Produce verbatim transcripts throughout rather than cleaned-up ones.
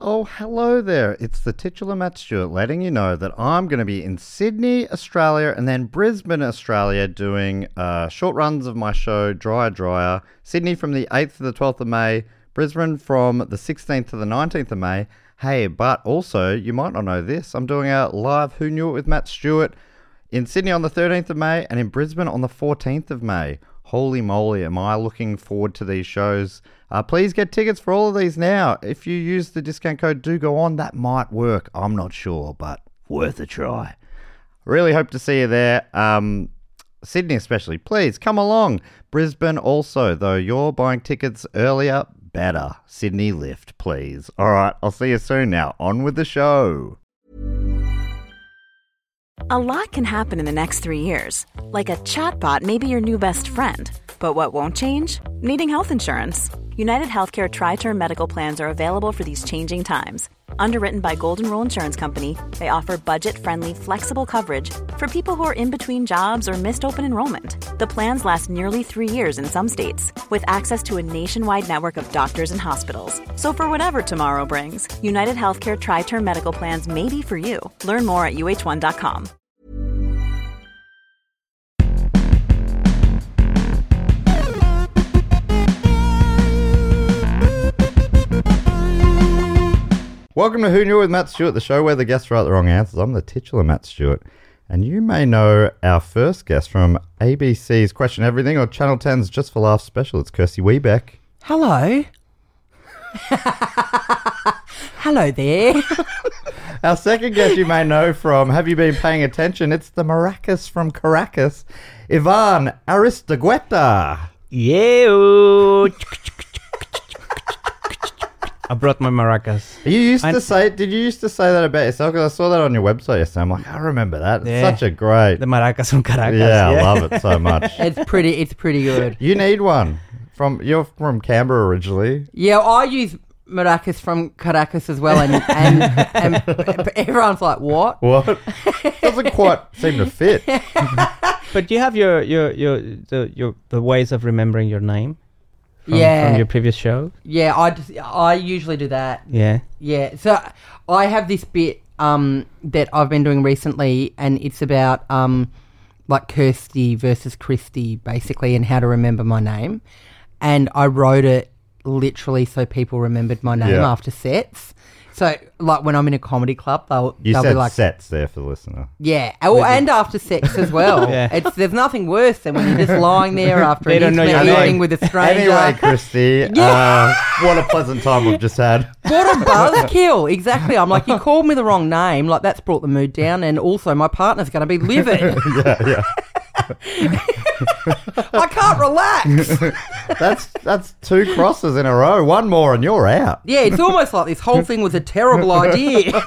Oh, hello there. It's the titular Matt Stewart letting you know that I'm going to be in Sydney, Australia, and then Brisbane, Australia, doing uh, short runs of my show, Dryer Dryer. Sydney from the eighth to the twelfth of May, Brisbane from the sixteenth to the nineteenth of May. Hey, but also, you might not know this, I'm doing a live Who Knew It with Matt Stewart in Sydney on the thirteenth of May and in Brisbane on the fourteenth of May. Holy moly, am I looking forward to these shows. Uh, please get tickets for all of these now. If you use the discount code Do Go On, that might work. I'm not sure, but worth a try. Really hope to see you there. Um, Sydney especially, please come along. Brisbane also, though you're buying tickets earlier, better. Sydney lift, please. All right, I'll see you soon now. On with the show. A lot can happen in the next three years. Like a chatbot may be your new best friend. But what won't change? Needing health insurance. United Healthcare Tri-Term Medical Plans are available for these changing times. Underwritten by Golden Rule Insurance Company, they offer budget-friendly, flexible coverage for people who are in between jobs or missed open enrollment. The plans last nearly three years in some states, with access to a nationwide network of doctors and hospitals. So for whatever tomorrow brings, United Healthcare Tri-Term Medical Plans may be for you. Learn more at U H one dot com. Welcome to Who Knew It with Matt Stewart, the show where the guests write the wrong answers. I'm the titular Matt Stewart, and you may know our first guest from A B C's Question Everything or Channel ten's Just for Laughs special. It's Kirsty Wiebeck. Hello. Hello there. Our second guest you may know from Have You Been Paying Attention? It's the Maracas from Caracas, Ivan Aristeguieta. Yeah. I brought my maracas. You used I, to say, did you used to say that about yourself? Because I saw that on your website yesterday. I'm like, I remember that. It's yeah, such a great. The maracas from Caracas. Yeah, yeah, I love it so much. It's pretty. It's pretty good. You need one. From You're from Canberra originally. Yeah, I use maracas from Caracas as well, and and, and everyone's like, "What? What? Doesn't quite seem to fit." But you have your your your the your the ways of remembering your name. From, yeah, from your previous show. Yeah, I just I usually do that. Yeah, yeah. So I have this bit um that I've been doing recently, and it's about um like Kirsty versus Christy, basically, and how to remember my name. And I wrote it literally so people remembered my name yeah. after sets. So, like, when I'm in a comedy club, they'll, you they'll said be like... sets there for the listener. Yeah, oh, and after sex as well. yeah. It's There's nothing worse than when you're just lying there after They an don't know intimate your evening name. with a stranger. Anyway, Christy, Yeah. uh, what a pleasant time we've just had. What a buzzkill. Exactly. I'm like, you called me the wrong name. Like, that's brought the mood down. And also, my partner's going to be livid. yeah, yeah. I can't relax. That's that's two crosses in a row. One more and you're out. Yeah, it's almost like this whole thing was a terrible idea.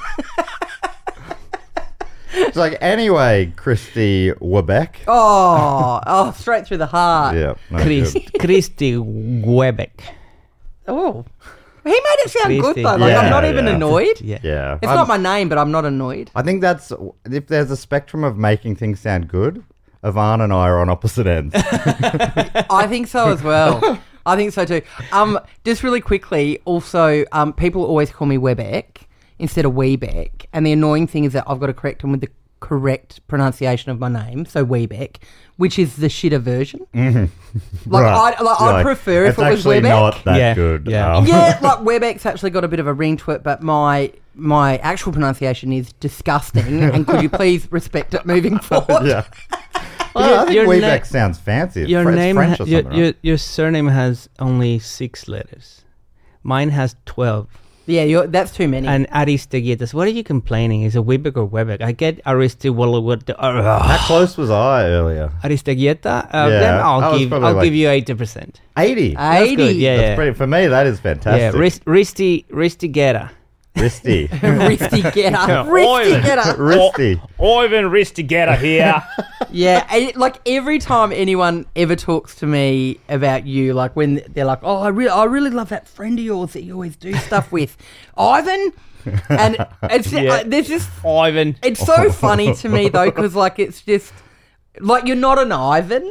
It's like, anyway, Christy Wiebeck. Oh, oh, straight through the heart. Yeah. No, Chris, good. Christy Wiebeck. Oh. He made it sound Christy. good, though. Like, Yeah, I'm not even yeah. annoyed. Yeah. Yeah. It's I'm- not my name, but I'm not annoyed. I think that's, if there's a spectrum of making things sound good, Ivan and I are on opposite ends. I think so as well. I think so too. Um, just really quickly, also, um, people always call me Wiebeck instead of Wiebeck, and the annoying thing is that I've got to correct them with the correct pronunciation of my name, so Wiebeck, which is the shitter version. Mm-hmm. Like, Right. I'd, like, You're I'd like, prefer if it's it was actually Wiebeck. not that Yeah, good. yeah. Um, Yeah, like Wiebeck's actually got a bit of a ring to it, but my my actual pronunciation is disgusting, and could you please respect it moving forward? yeah. Well, I think your Wiebeck na- sounds fancy. It's Your Fr- it's name, French ha- or your, something, your right? your surname has only six letters. Mine has twelve. Yeah, you're, that's too many. And Aristeguietas. What are you complaining? Is it Wiebeck or Wiebeck? I get Aristeguieta. How close was I earlier? Aristeguieta. Uh, Yeah, then I I'll was give probably I'll like- give you eighty percent. eighty. eighty. good, yeah. That's pretty, for me, that is Yeah, fantastic. Rist, Risti Ristigueta. Risty. Risty getter. Yeah, Risty oil. getter. Risty. Ivan Ristigeta here. Yeah, and it, like every time anyone ever talks to me about you, like when they're like, "Oh, I really, I really love that friend of yours that you always do stuff with, Ivan," and it's Yeah. uh, there's just Ivan. it's so funny to me though because like it's just like you're not an Ivan.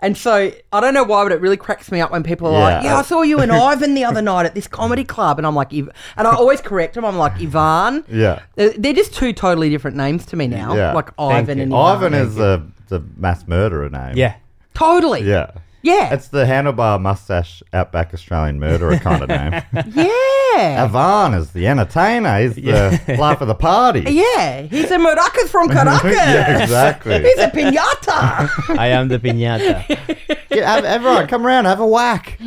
And so I don't know why, but it really cracks me up when people are Yeah. like, "Yeah, I saw you and Ivan the other night at this comedy club," and I'm like, "Iv-" and I always correct them. I'm like, Ivan. Yeah. They're they're just two totally different names to me now. Yeah. Like Thank Ivan you. and Ivan. Ivan is the, the mass murderer name. Yeah. Totally. Yeah. Yeah. It's the handlebar mustache outback Australian murderer kind of name. yeah. Ivan is the entertainer. He's the Yeah. life of the party. Yeah. He's a maracas from Caracas. Yeah, exactly. He's a piñata. I am the piñata. Yeah, have- everyone, come around, have a whack.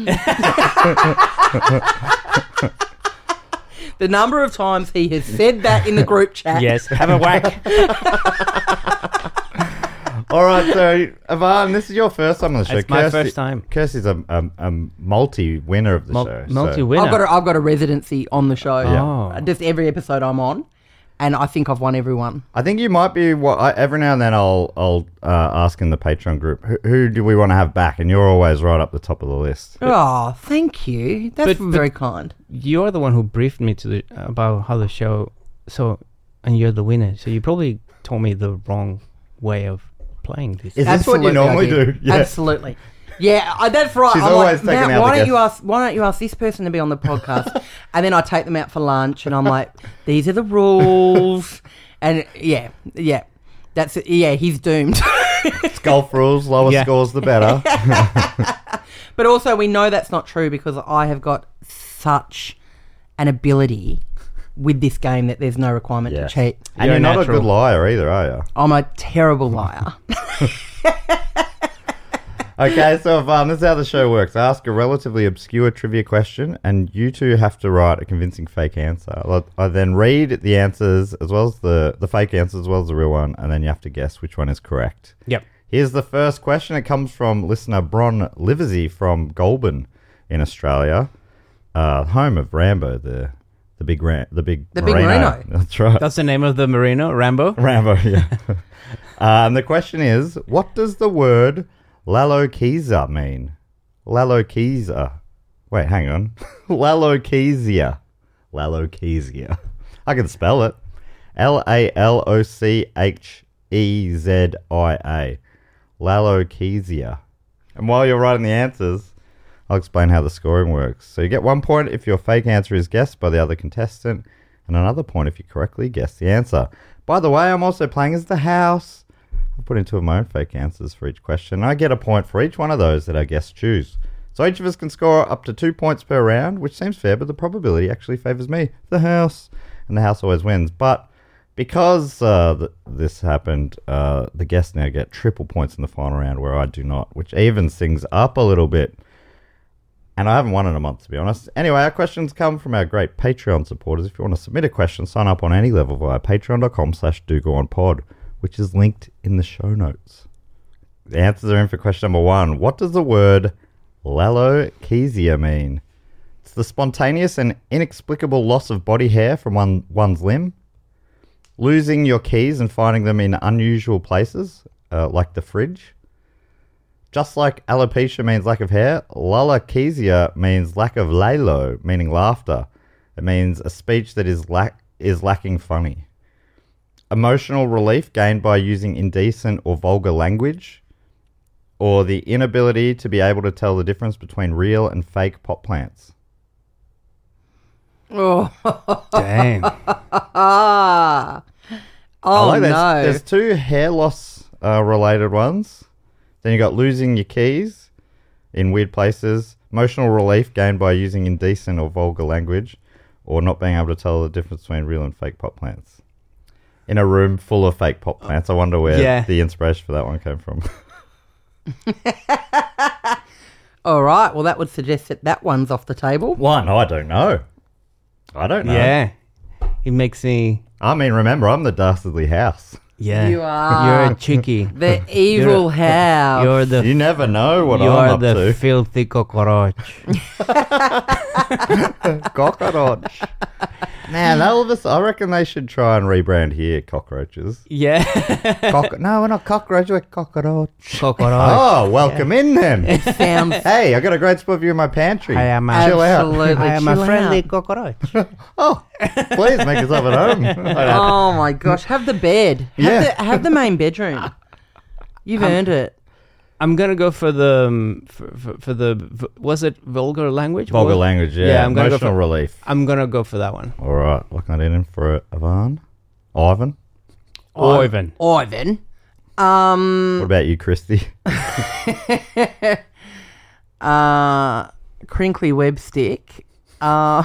The number of times he has said that in the group chat. Yes, have a whack. All right, so Ivan, this is your first time on the show. It's my first time. Kirsty's a, a, a multi-winner of the Mul- show. so- multi-winner. I've got a, I've got a residency on the show. Yeah. Oh. Uh, Just every episode I'm on, and I think I've won every one. I think you might be. What I, every now and then I'll I'll uh, ask in the Patreon group who, who do we want to have back, and you're always right up the top of the list. Oh, thank you. That's But- but- very kind. You're the one who briefed me to the, about how the show. So, and you're the winner. So you probably told me the wrong way of playing this. Is this what you Absolutely, I normally did. do? Yeah. Absolutely. Yeah, I, that's right. She's I'm always like, taking Matt, out why the don't you guests." ask? Why don't you ask this person to be on the podcast? And then I take them out for lunch, and I'm like, these are the rules. And yeah, yeah, that's it. Yeah, he's doomed. It's golf rules. Lower Yeah. scores, the better. But also, we know that's not true because I have got such an ability with this game that there's no requirement Yes. to cheat. And You're you're not natural. a good liar either, are you? I'm a terrible liar. Okay, so if, um, this is how the show works. I ask a relatively obscure trivia question, and you two have to write a convincing fake answer. I'll- I then read the answers as well as the, the fake answers as well as the real one, and then you have to guess which one is correct. Yep. Here's the first question. It comes from listener Bron Liversey from Goulburn in Australia, uh, home of Rambo, the the big ram, the big The big Merino. That's right. That's the name of the Merino, Rambo. Rambo, yeah. uh, and the question is, what does the word Lalokesia mean? Lalokesia. Wait, hang on. Lalokesia. Lalokesia. I can spell it. L A L O C H E Z I A. Lalokesia. And while you're writing the answers, I'll explain how the scoring works. So you get one point if your fake answer is guessed by the other contestant, and another point if you correctly guess the answer. By the way, I'm also playing as the house. I've put in two of my own fake answers for each question. I get a point for each one of those that our guests choose. So each of us can score up to two points per round, which seems fair, but the probability actually favours me, the house. And the house always wins. But because uh, th- this happened, uh, the guests now get triple points in the final round, where I do not, which evens things up a little bit. And I haven't won in a month, to be honest. Anyway, our questions come from our great Patreon supporters. If you want to submit a question, sign up on any level via patreon.com slash dogoonpod, which is linked in the show notes. The answers are in for question number one. What does the word Lalokesia mean? It's the spontaneous and inexplicable loss of body hair from one, one's limb. Losing your keys and finding them in unusual places, uh, like the fridge. Just like alopecia means lack of hair, Lalokesia means lack of lalo, meaning laughter. It means a speech that is lack is lacking funny. Emotional relief gained by using indecent or vulgar language, or the inability to be able to tell the difference between real and fake pot plants. Oh, Damn. ah. I Oh like no. that. There's two hair loss uh, related ones. Then you got losing your keys in weird places, emotional relief gained by using indecent or vulgar language, or not being able to tell the difference between real and fake pot plants. In a room full of fake pot plants, I wonder where Yeah. the inspiration for that one came from. All right. Well, that would suggest that that one's off the table. One, I don't know. I don't know. Yeah. It makes me. I mean, remember, I'm the dastardly house. Yeah. You are. You're a cheeky. The evil house. You're the. You never know what you're I'm up the to. filthy cockroach. Cockroach. Man, Elvis, I reckon they should try and rebrand here, cockroaches. Yeah. Cock- no, we're not cockroach, we're cockroach. Cockroach. Oh, welcome in then. sounds Hey, I got a great spot for you in my pantry. I am a, Chill out. absolutely. I am chill a friendly out. cockroach. Oh, please make yourself at home. Oh my gosh! Have the bed. Have, Yeah. the, have the main bedroom. You've earned it. I'm gonna go for the um, for, for, for the v- was it vulgar language? Vulgar What- language, yeah. Yeah, I'm gonna go Emotional for- relief. I'm gonna go for that one. All right, locking that in for Ivan. Ivan. Ivan. Ivan. Um, What about you, Christy? uh, crinkly web stick. Uh,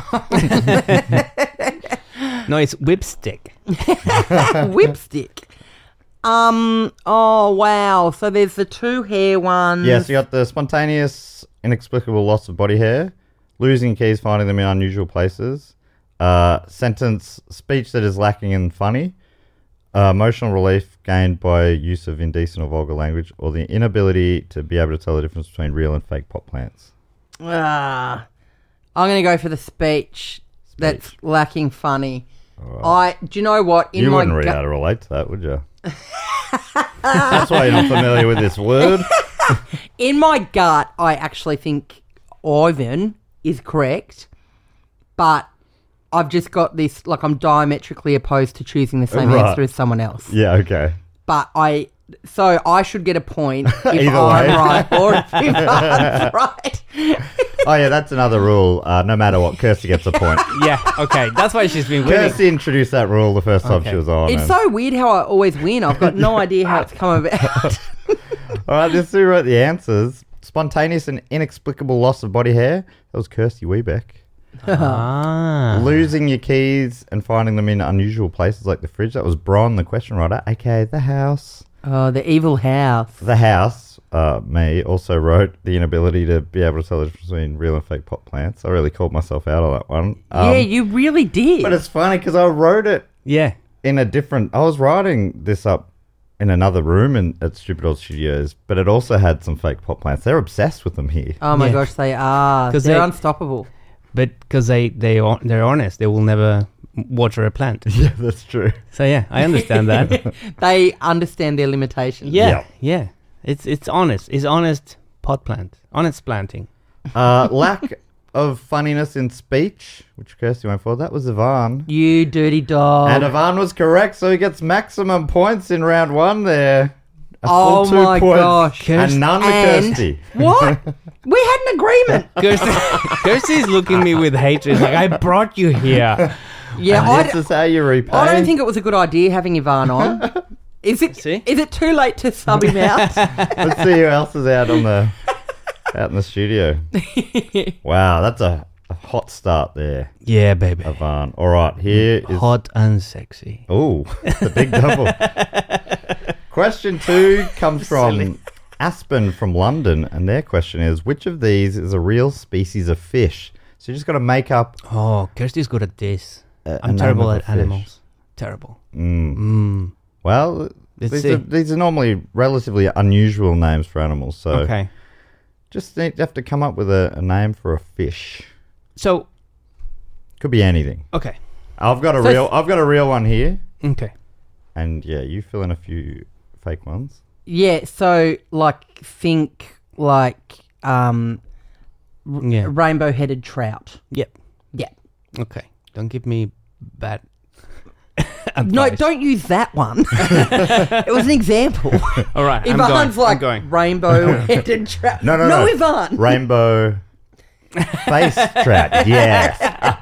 No, it's whipstick. whipstick. Um. Oh wow. So there's the two hair ones. Yes, you got the spontaneous, inexplicable loss of body hair, losing keys, finding them in unusual places, uh, sentence, speech that is lacking in funny, uh, emotional relief gained by use of indecent or vulgar language, or the inability to be able to tell the difference between real and fake pot plants. Ah, I'm gonna go for the speech, that's lacking funny. I. Do you know what? In you my wouldn't really gut- able to relate to that, would you? That's why you're not familiar with this word. In my gut, I actually think Ivan is correct, but I've just got this, like, I'm diametrically opposed to choosing the same Right. answer as someone else. Yeah, okay. But I, so I should get a point if Either I'm way. right or if Ivan's right. Oh, yeah, that's another rule. Uh, no matter what, Kirsty gets a point. Yeah, okay. That's why she's been winning. Kirsty introduced that rule the first time Okay. she was on. It's and- so weird how I always win. I've got no idea how it's come about. All right, this is who wrote the answers. Spontaneous and inexplicable loss of body hair. That was Kirsty Webeck. Ah. Losing your keys and finding them in unusual places like the fridge. That was Bron, the question writer, aka The House. Oh, the evil house. The House, uh, me, also wrote the inability to be able to tell the difference between real and fake pot plants. I really called myself out on that one. Um, yeah, you really did. But it's funny because I wrote it Yeah. in a different... I was writing this up in another room in, at Stupid Old Studios, but it also had some fake pot plants. They're obsessed with them here. oh my Yeah. gosh, they are. 'Cause They're they- unstoppable. But because they, they, are- they're honest, they will never water a plant. Yeah, that's true. So, yeah, I understand that. They understand their limitations. Yeah, Yeah. yeah. It's it's honest. It's honest pot plant. Honest planting. Uh, lack of funniness in speech, which Kirsty went for, that was Ivan. You dirty dog. And Ivan was correct, so he gets maximum points in round one there. A Oh full two my points, gosh. And none to And- Kirsty. What? We had an agreement. Kirsty, Kirsty's looking at me with hatred. Like, I brought you here. Yeah, And I, this d- is how you repay. I don't think it was a good idea having Ivan on. Is it? See? Is it too late to sub him out? Let's see who else is out on the out in the studio. Wow, that's a, a hot start there, Yeah, baby. Ivan. All right, here is Hot and sexy. Oh, the big double. Question two comes from Aspen from London, and their question is, which of these is a real species of fish? So you just got to make up... Oh, Kirsty's good at this. A- a I'm name terrible of a at fish. animals. Terrible. Mm. Mm. Well, Let's these see. are, these are normally relatively unusual names for animals, so Okay. just need, have to come up with a, a name for a fish. So, Could be anything. okay. I've got a So real f- I've got a real one here, Okay. and yeah, you fill in a few fake ones. Yeah, so like think like um Yeah. rainbow headed trout. Yep. Yeah. Okay. Don't give me bad No, advice. don't use that one. It was an example. All right. I'm Ivan's going. like I'm going. rainbow headed trout. No, no, no. no. Ivan. Rainbow face trout. Yes.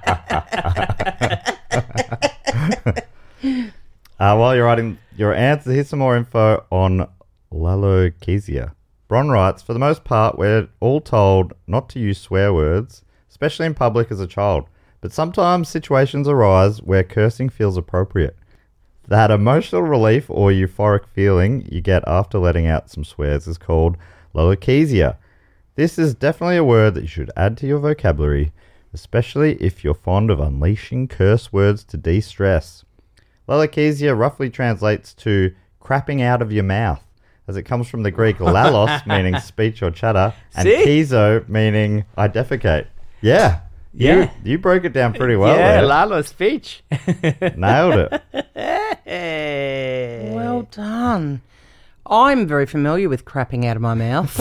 uh, while you're writing your answer, here's some more info on Lalokesia. Bron writes, for the most part, we're all told not to use swear words, especially in public as a child. But sometimes situations arise where cursing feels appropriate. That emotional relief or euphoric feeling you get after letting out some swears is called Lalokesia. This is definitely a word that you should add to your vocabulary, especially if you're fond of unleashing curse words to de-stress. Lalokesia roughly translates to crapping out of your mouth, as it comes from the Greek lalos, meaning speech or chatter, and See? kizo, meaning I defecate. Yeah. Yeah. You, you broke it down pretty well yeah, there. Lalo's speech. Nailed it. Well done. I'm very familiar with crapping out of my mouth.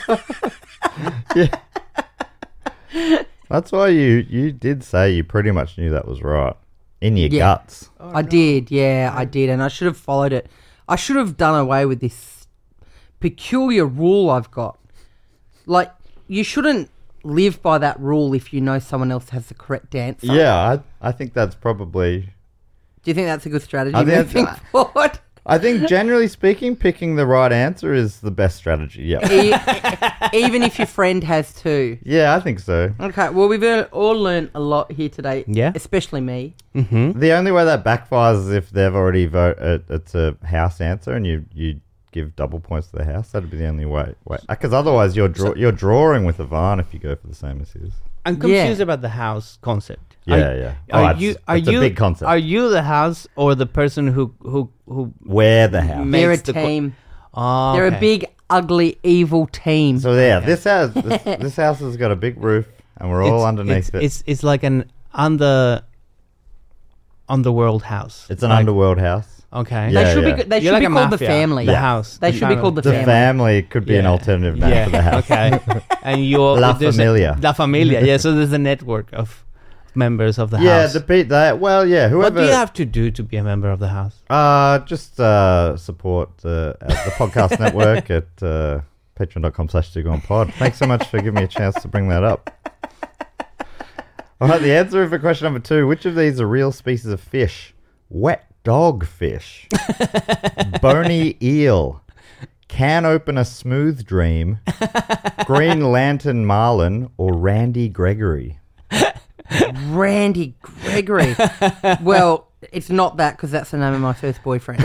That's why you, you did say you pretty much knew that was right. In your Yeah. guts. I did, yeah, I did, and I should have followed it. I should have done away with this peculiar rule I've got. Like, you shouldn't live by that rule if you know someone else has the correct answer. Yeah, I, I think that's probably... Do you think that's a good strategy I think moving that's- forward? I think generally speaking, picking the right answer is the best strategy. Yeah. E- Even if your friend has two. Yeah, I think so. Okay, well, we've uh, all learned a lot here today. Yeah. Especially me. Mm-hmm. The only way that backfires is if they've already voted. It's a house answer, and you you give double points to the house. That'd be the only way. Because otherwise, you're draw, you're drawing with Ivan if you go for the same as his. I'm confused about the house concept. Yeah, are, yeah. Are Oh, it's- you? Are it's a you? big concept. Are you the house or the person who who who? Where the house? Makes They're a the co- team. Oh, They're okay. a big, ugly, evil team. So yeah, this house this, this house has got a big roof, and we're all It's- underneath it's, it. It's it's like an under underworld house. It's an Like- underworld house. Okay. Yeah, they should yeah. be. They You're should like be a called the mafia. family. The Yeah. house. They The should be family. called the The family. family could be an Yeah. alternative name Yeah. for the house. Okay. And you're La there's a- Familia. La Familia. Yeah. So there's a network of members of the Yeah, house. the beat that. Well, yeah. What Whoever. do you have to do to be a member of the house? Uh, just uh, support uh, uh, the podcast network at uh, patreon.com slash pod. Thanks so much for giving me a chance to bring that up. All right, the answer for question number two. Which of these are real species of fish? Wet dog fish. Bony eel. Can opener smooth dream. Green lantern marlin. Or Randy Gregory. Randy Gregory. Well, it's not that because that's the name of my first boyfriend.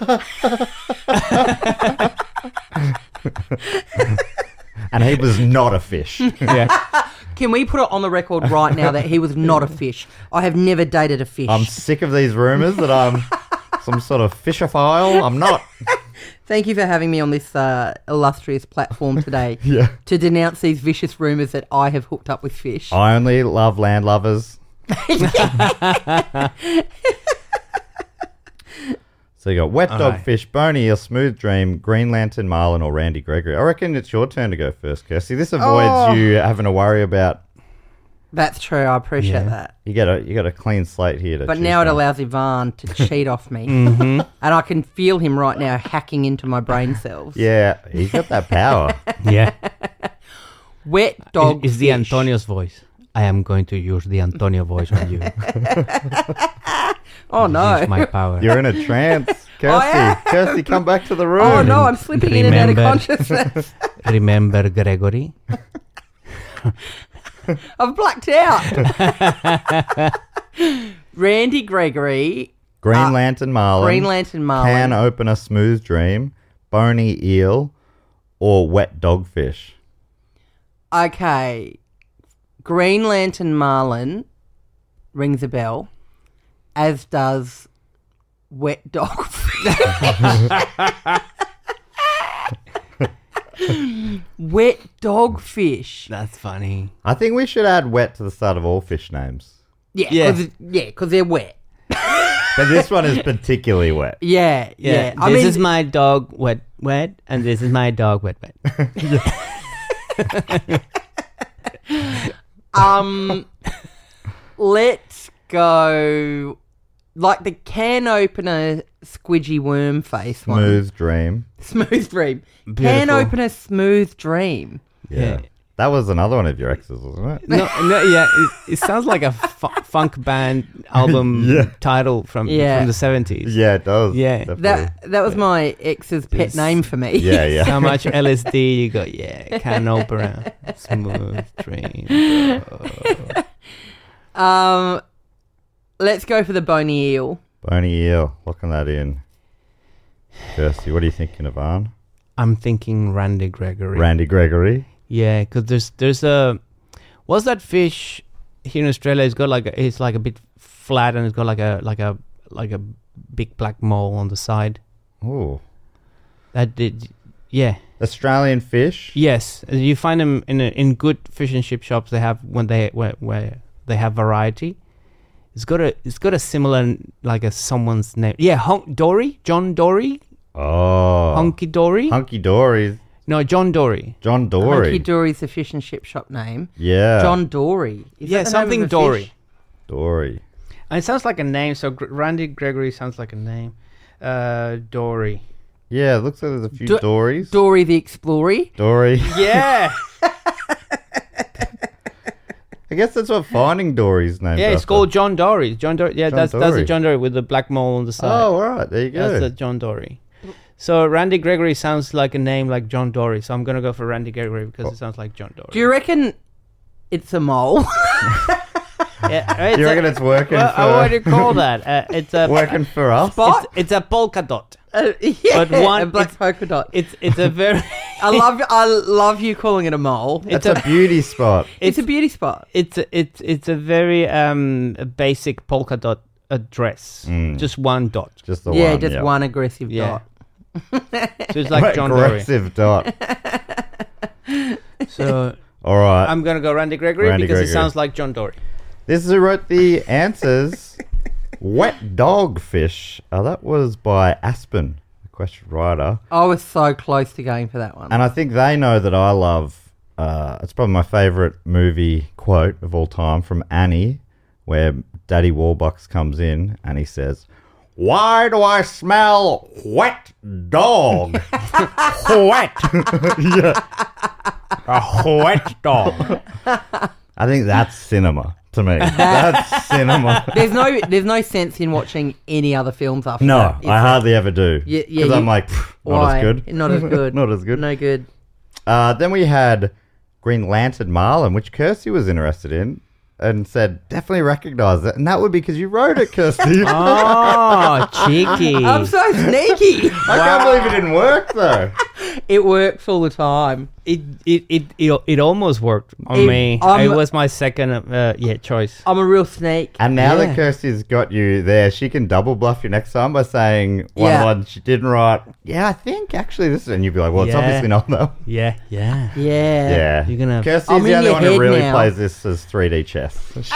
And he was not a fish. Yeah. Can we put it on the record right now that he was not a fish? I have never dated a fish. I'm sick of these rumours that I'm some sort of fishophile. I'm not. Thank you for having me on this uh, illustrious platform today Yeah. to denounce these vicious rumours that I have hooked up with fish. I only love landlubbers. So you got wet All dog right. fish, bony eel, smooth dream, green lantern marlin, or Randy Gregory. I reckon it's your turn to go first, Kirsty. This avoids Oh. you having to worry about. That's true. I appreciate Yeah. that. You got a you got a clean slate here to. But choose now it from. allows Ivan to cheat off me. Mm-hmm. And I can feel him right now hacking into my brain cells. Yeah, he's got that power. Yeah. Wet dog Is, is the fish. Antonio's voice? I am going to use the Antonio voice on you. Oh, no. Use my power. You're in a trance, Kirsty. Oh, yeah. Kirsty, come back to the room. Oh, no, I'm slipping in and out of Remember- consciousness. Remember Gregory? I've blacked out. Randy Gregory, Green Uh, lantern marlin. Green Lantern Marlin. Can opener smooth dream, bony eel, or wet dogfish. Okay. Green Lantern Marlin rings a bell, as does Wet Dog. Wet Dogfish. That's funny. I think we should add wet to the start of all fish names. Yeah, Yeah. because yeah, 'cause they're wet. But this one is particularly wet. Yeah, yeah. Yeah. I this mean, is my dog wet wet, and this is my dog wet wet. um, let's go like the can opener squidgy worm face one. Smooth dream. Smooth dream. Can Beautiful. opener smooth dream. Yeah. Yeah. That was another one of your exes, wasn't it? No, no, yeah. It, it sounds like a fu- funk band album Yeah. title from Yeah. from the seventies. Yeah, it does. Yeah. definitely. That that was my ex's pet Yes. name for me. Yeah, yeah. How much L S D you got? Yeah, can opera, smooth dream. Um, let's go for the bony eel. Bony eel. Locking that in. Kirsty, what are you thinking of, Arn? I'm thinking Randy Gregory. Randy Gregory. Yeah, because there's there's a what's that fish here in Australia? It's got like a, it's like a bit flat and it's got like a like a like a big black mole on the side. Oh. That did, yeah, Australian fish. yes. You find them in a, in good fish and chip shops. They have when they where, where they have variety. It's got a it's got a similar like a someone's name. Yeah, Hon- Dory, John Dory, Oh. Hunky Dory. Hunky Dory. no, John Dory. John Dory. Hunky Dory's the fish and chip shop name. Yeah. John Dory. Is Yeah, that the name of something a Dory. fish? Dory. And it sounds like a name. So Gr- Randy Gregory sounds like a name. Uh, Dory. Yeah, it looks like there's a few Do- Dories. Dory the Explorer. Dory. Yeah. I guess that's what Finding Dory's named Yeah, it's after. called John Dory. John Dory. Yeah, John that's that's Dory. the John Dory with the black mole on the side. Oh, all right. There you go. That's the John Dory. So Randy Gregory sounds like a name like John Dory. So I'm gonna go for Randy Gregory because it sounds like John Dory. Do you reckon it's a mole? Yeah, Do you it's reckon a- it's working well, for uh, what do you call that? Uh, it's a working for us? Spot? It's, it's a polka dot. Uh, yeah, But one- a black it's- polka dot. It's it's a very I love I love you calling it a mole. It's a beauty spot. It's, a beauty spot. it's a, it's it's a very um basic polka dot uh, dress. Mm. Just one dot. Just the yeah, one. just yeah. one aggressive Yeah. dot. So it's like John Dory. Aggressive dot. So All right. I'm gonna go Randy Gregory Randy because Gregory. it sounds like John Dory. This is who wrote the answers. Wet Dogfish. Oh, that was by Aspen, the question writer. I was so close to going for that one. And I think they know that I love, uh, it's probably my favourite movie quote of all time from Annie, where Daddy Warbucks comes in and he says, "Why do I smell wet dog?" Wet. Yeah. A wet dog. I think that's cinema to me. That's cinema. There's no there's no sense in watching any other films after No, that. is I there? hardly ever do. Yeah, Because yeah, I'm you- like, "Pff, not Why? as good. Not as good. Not as good. No good. Uh, then we had Green Lantern Marlin, which Kirsty was interested in, and said, definitely recognise it. And that would be because you wrote it, Kirsty. Oh, cheeky. I'm so sneaky. I can't believe it didn't work, though. It works all the time. It it it it, it almost worked on It- me. I'm- it was my second uh, yeah choice. I'm a real snake. And now Yeah. that Kirsty's got you there, she can double bluff you next time by saying one Yeah. one she didn't write. Yeah, I think actually this is... And you'd be like, well, it's Yeah. obviously not, though. Yeah, yeah. Yeah. Yeah. You're gonna- Kirsty's I'm the in only your one who head really now. plays this as three D chess. She...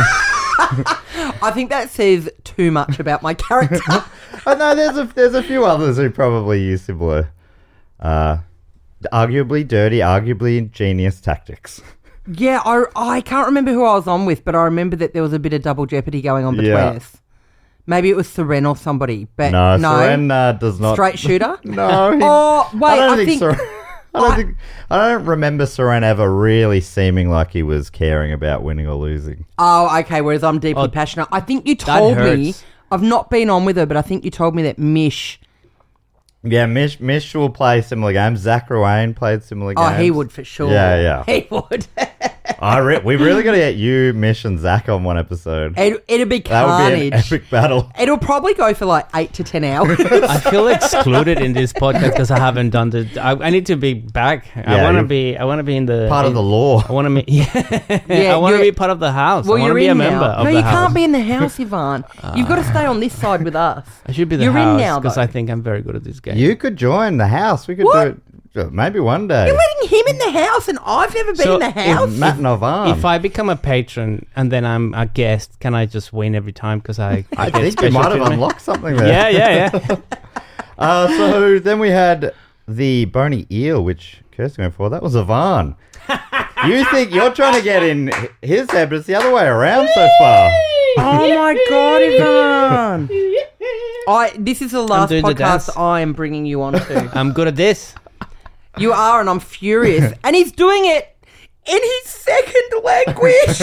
I think that says too much about my character. Oh no, there's a there's a few others who probably use similar, uh, arguably dirty, arguably ingenious tactics. yeah, I, I can't remember who I was on with, but I remember that there was a bit of double jeopardy going on between Yeah. us. Maybe it was Seren or somebody, but No, no. Seren uh, does not. Straight shooter? No. he- Oh, wait, I don't I think. think- Seren, I don't I- think. I don't remember Seren ever really seeming like he was caring about winning or losing. Oh, okay, whereas I'm deeply Oh, passionate. I think you that told me, hurts. I've not been on with her, but I think you told me that Mish, Yeah, Mish Mish will play similar games. Zach Ruane played similar oh, games. he would for sure. Yeah, yeah. He would. I re- we really got to get you, Mish, and Zach on one episode. it, it'd be That would be an carnage. epic battle. It'll probably go for like eight to ten hours. I feel excluded in this podcast because I haven't done the. I, I need to be back. I Yeah, want to you- be. I want to be in the Part of in- the law. I want to be. Yeah, Yeah, I want to you're- be part of the house. well, I want you're to be a in member now. of No, the you house. can't be in the house, Ivan. You've got to stay on this side with us. I should be the You're in house now, because though. I think I'm very good at this game. You could join the house. We could What? do it uh, maybe one day. You're letting him in the house, and I've never been So in the if house. Matt and Ivan. If I become a patron and then I'm a guest, can I just win every time because I? I, I get think you special might have treatment? unlocked something there. Yeah, yeah, yeah. Uh, so then we had the bony eel, which Kirsty went for. That was Ivan. You think you're trying to get in his head, but it's the other way around so far. Oh my god, Ivan! I this is the last doing the podcast dance. I am bringing you on to. I'm good at this. You are, and I'm furious. And he's doing it in his second language.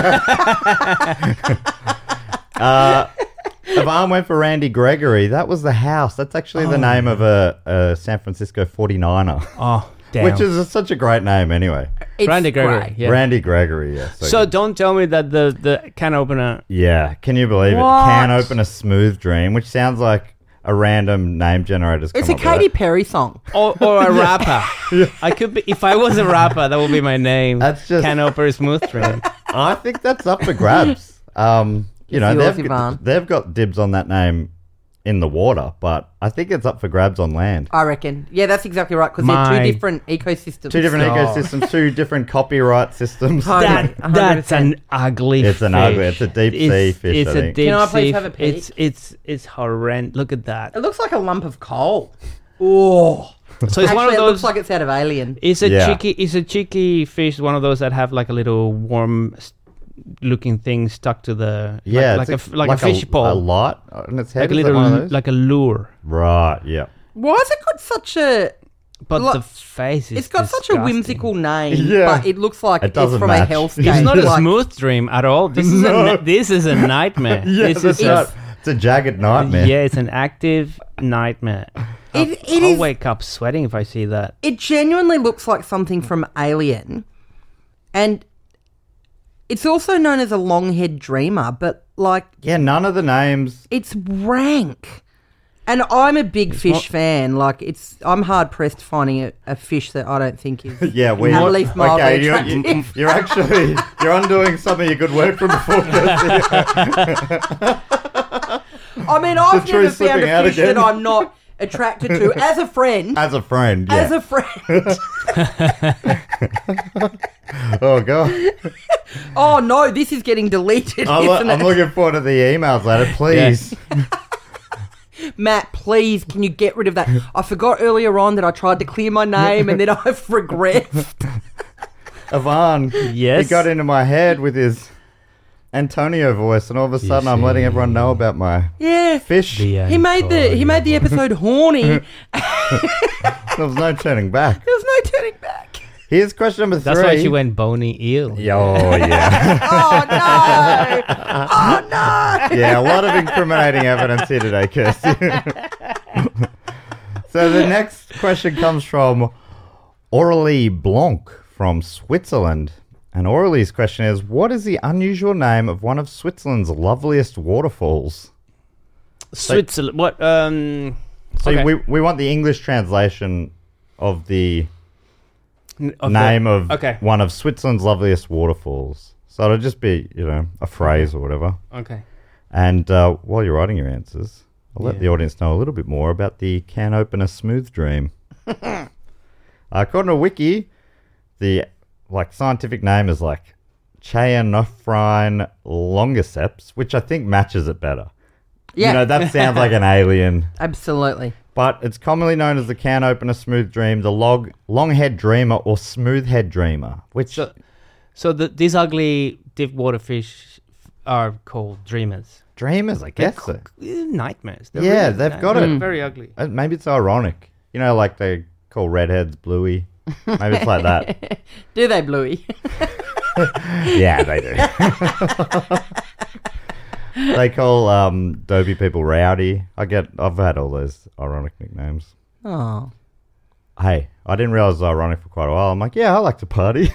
Uh, Ivan went for Randy Gregory. That was the house. That's actually the name of a, a San Francisco forty-niner, Oh, damn. which is a, such a great name anyway. It's Randy Gregory. great. Yeah. Randy Gregory, yeah. So good. don't tell me that the the can opener. Yeah, can you believe What? it? Can open a smooth dream, which sounds like a random name generator's come It's a up with Katy it. Perry song. Or, or a rapper. I could be if I was a rapper, that would be my name. That's just- Can Open Smooth Train. I think that's up for grabs. Um, you It's know, yours, they've, Ivan. they've got dibs on that name in the water, but I think it's up for grabs on land. I reckon. Yeah, that's exactly right, because they're My- two different ecosystems. Two different Oh. ecosystems, two different copyright systems. Totally. That, one hundred that's percent. an ugly It's an fish. ugly- it's a deep sea It's- fish, It's I a think. deep Can I please sea have a f- peek? It's it's it's horrendous. Look at that. It looks like a lump of coal. Oh. So it's Actually, one of it those. looks like it's out of Alien. It's a Yeah. cheeky. It's a cheeky fish. One of those that have like a little worm-looking thing stuck to the. Yeah, like, like, it's a, f- like, a fish a pole. lot on its head. like a Is that little, one of those? like a lure. Right, yeah. Why has it got such a... But Look, the face is It's got such a disgusting. whimsical name, Yeah. but it looks like It it's doesn't from match. a hellscape. It's not a Like- smooth dream at all. This is No. a this is a nightmare. Yeah, this that's is right. a, It's a jagged nightmare. yeah, it's an active nightmare. It, it I'll is. wake up sweating if I see that. It genuinely looks like something from Alien, and it's also known as a long-haired dreamer. But like, Yeah, none of the names. it's rank. And I'm a big fish not- fan. Like, it's I'm hard pressed finding a, a fish that I don't think is. Yeah, we. At least mildly okay, you're, attractive. you're actually you're undoing some of your good work from before. I mean, I've The truth never found slipping a out fish again. that I'm not attracted to as a friend. As a friend, yeah. As a friend. oh god, Oh no, this is getting deleted. I'm, isn't I'm it? looking forward to the emails later. Please. Matt, please, can you get rid of that? I forgot earlier on that I tried to clear my name and then I've regressed. Ivan, Yes? he got into my head with his Antonio voice, and all of a sudden I'm letting everyone know about my Yeah. fish. The He made the he made the episode horny. There There was no turning back. was no turning back. Here's question number three. That's why she went bony eel. Yeah, oh, yeah. Oh no! Oh no! Yeah, a lot of incriminating evidence here today, Kirsty. So the next question comes from Aurélie Blanc from Switzerland. And Aurélie's question is, what is the unusual name of one of Switzerland's loveliest waterfalls? Switzerland. What? Um. So okay. we, we want the English translation of the N- of the- name of Okay. one of Switzerland's loveliest waterfalls. So it'll just be, you know, a phrase or whatever. Okay. And uh, while you're writing your answers, I'll let Yeah. the audience know a little bit more about the can opener smooth dream. uh, according to Wiki, the like scientific name is like Chaenophrine longiceps, which I think matches it better. Yeah, You know, that sounds like an alien. absolutely. But it's commonly known as the can opener smooth dream, the log long head dreamer, or smooth head dreamer, which So, so the, these ugly deep water fish are called dreamers. dreamers, I guess. so. Eh, Nightmares. They're Yeah, really they've nice. got They're it. Very ugly. Uh, Maybe it's ironic. You know, like they call redheads bluey. Maybe it's like that. Do they, Bluey? Yeah, they do. They call um, dopey people rowdy. I get. I've had all those ironic nicknames. Oh. Hey, I didn't realize it was ironic for quite a while. I'm like, yeah, I like to party.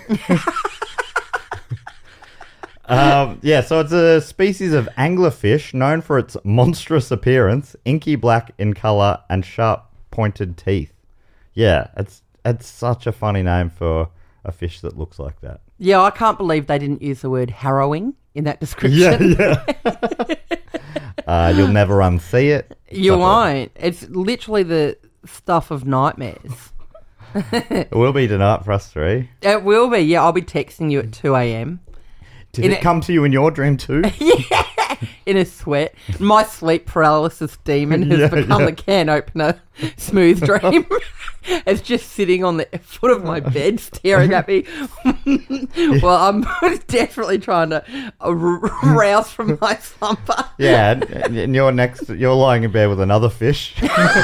um, yeah, so it's a species of anglerfish known for its monstrous appearance, inky black in color, and sharp pointed teeth. Yeah, it's it's such a funny name for a fish that looks like that. Yeah, I can't believe they didn't use the word harrowing in that description. Yeah, yeah. uh, you'll never unsee it. You But won't. It's literally the stuff of nightmares. It will be tonight for us three. It will be. Yeah, I'll be texting you at two a.m. Did In it a- come to you in your dream too? in a sweat. My sleep paralysis demon has Yeah, become yeah. the can opener smooth dream. It's just sitting on the foot of my bed staring at me. Well, I'm definitely trying to uh, r- rouse from my slumber. Yeah, and, and you're next. You're lying in bed with another fish.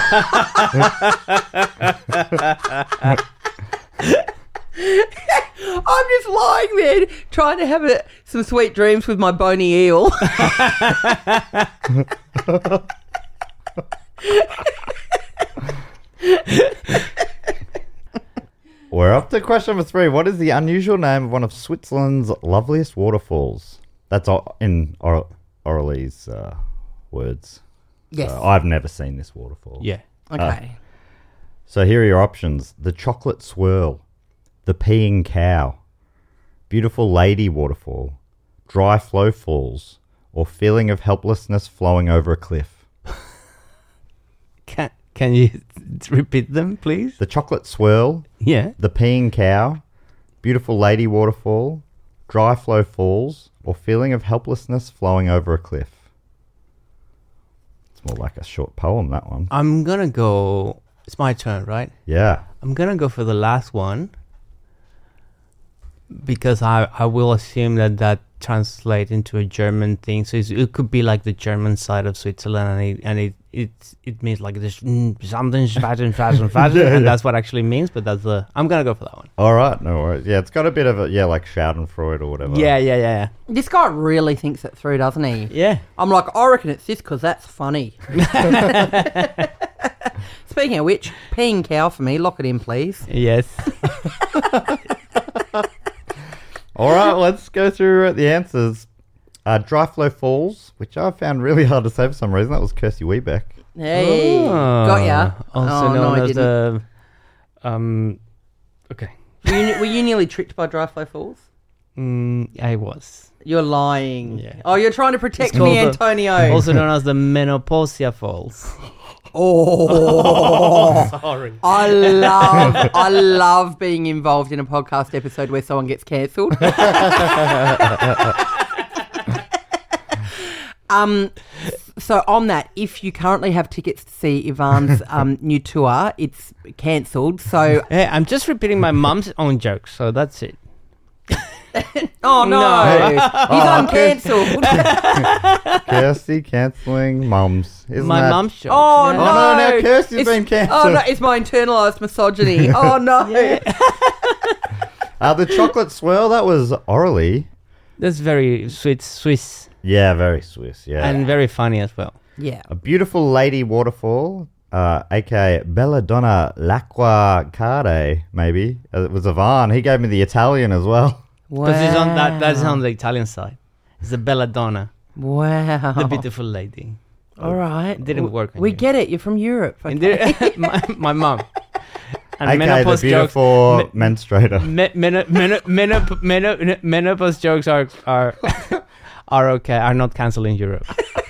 I'm just lying there trying to have a, some sweet dreams with my bony eel. We're up to question number three. What is the unusual name of one of Switzerland's loveliest waterfalls? That's all in or- Aurélie's uh, words. Yes. Uh, I've never seen this waterfall. Yeah. Okay. So here are your options: the chocolate swirl, the peeing cow, beautiful lady waterfall, dry flow falls, or feeling of helplessness flowing over a cliff. Can Can you repeat them, please? The chocolate swirl, Yeah. the peeing cow, beautiful lady waterfall, dry flow falls, or feeling of helplessness flowing over a cliff. It's more like a short poem, that one. I'm gonna go. It's my turn, right? Yeah. I'm gonna go for the last one because I I will assume that that translate into a German thing. So it's, it could be like the German side of Switzerland, and it and it it, it means like this mm, something fashion fashion fashion, Yeah, and yeah. that's what actually means. But that's the I'm gonna go for that one. All right, no worries. Yeah, it's got a bit of a yeah, like Schadenfreude or whatever. Yeah, yeah, yeah, This guy really thinks it through, doesn't he? yeah. I'm like, I reckon it's this because that's funny. Speaking of which, peeing cow for me. Lock it in, please. Yes. All right, let's go through the answers. Uh, Dry Flow Falls, which I found really hard to say for some reason. That was Kirsty Weebeck. Hey, Oh. got ya. Also Oh, no, known I as didn't. the um. Okay. Were you, were you nearly tricked by Dry Flow Falls? Mm, I was You're lying. Yeah. Oh, you're trying to protect It's called me, the- Antonio. also known as the Menopausia Falls. Oh, Sorry. I love, I love being involved in a podcast episode where someone gets cancelled. um, so on that, if you currently have tickets to see Ivan's um new tour, it's cancelled. So, Hey, I'm just repeating my mum's own jokes, so that's it. oh no, No. he's uncancelled. Kirsty cancelling mums. Isn't my that... mum's jokes. Oh, yeah. no. Oh no, now Kirsty's It's- been cancelled. Oh no, it's my internalised misogyny. Oh no. Uh, the chocolate swirl, that was orally. That's very sweet, Swiss, Yeah, very Swiss, yeah. and very funny as well. Yeah. A beautiful lady waterfall, uh, aka Belladonna L'Acqua Cade, maybe. Uh, it was Ivan. He gave me the Italian as well. Because it's on that. That's on the Italian side. It's the Belladonna, Wow. the beautiful lady. All right. It didn't work on We you. get it. You're from Europe. And Okay. there- my, my mum. And Okay, the menopause jokes. beautiful Me- menstruator. Me, meno, meno, menop, meno, menopause jokes are are are okay. Are not cancelled in Europe.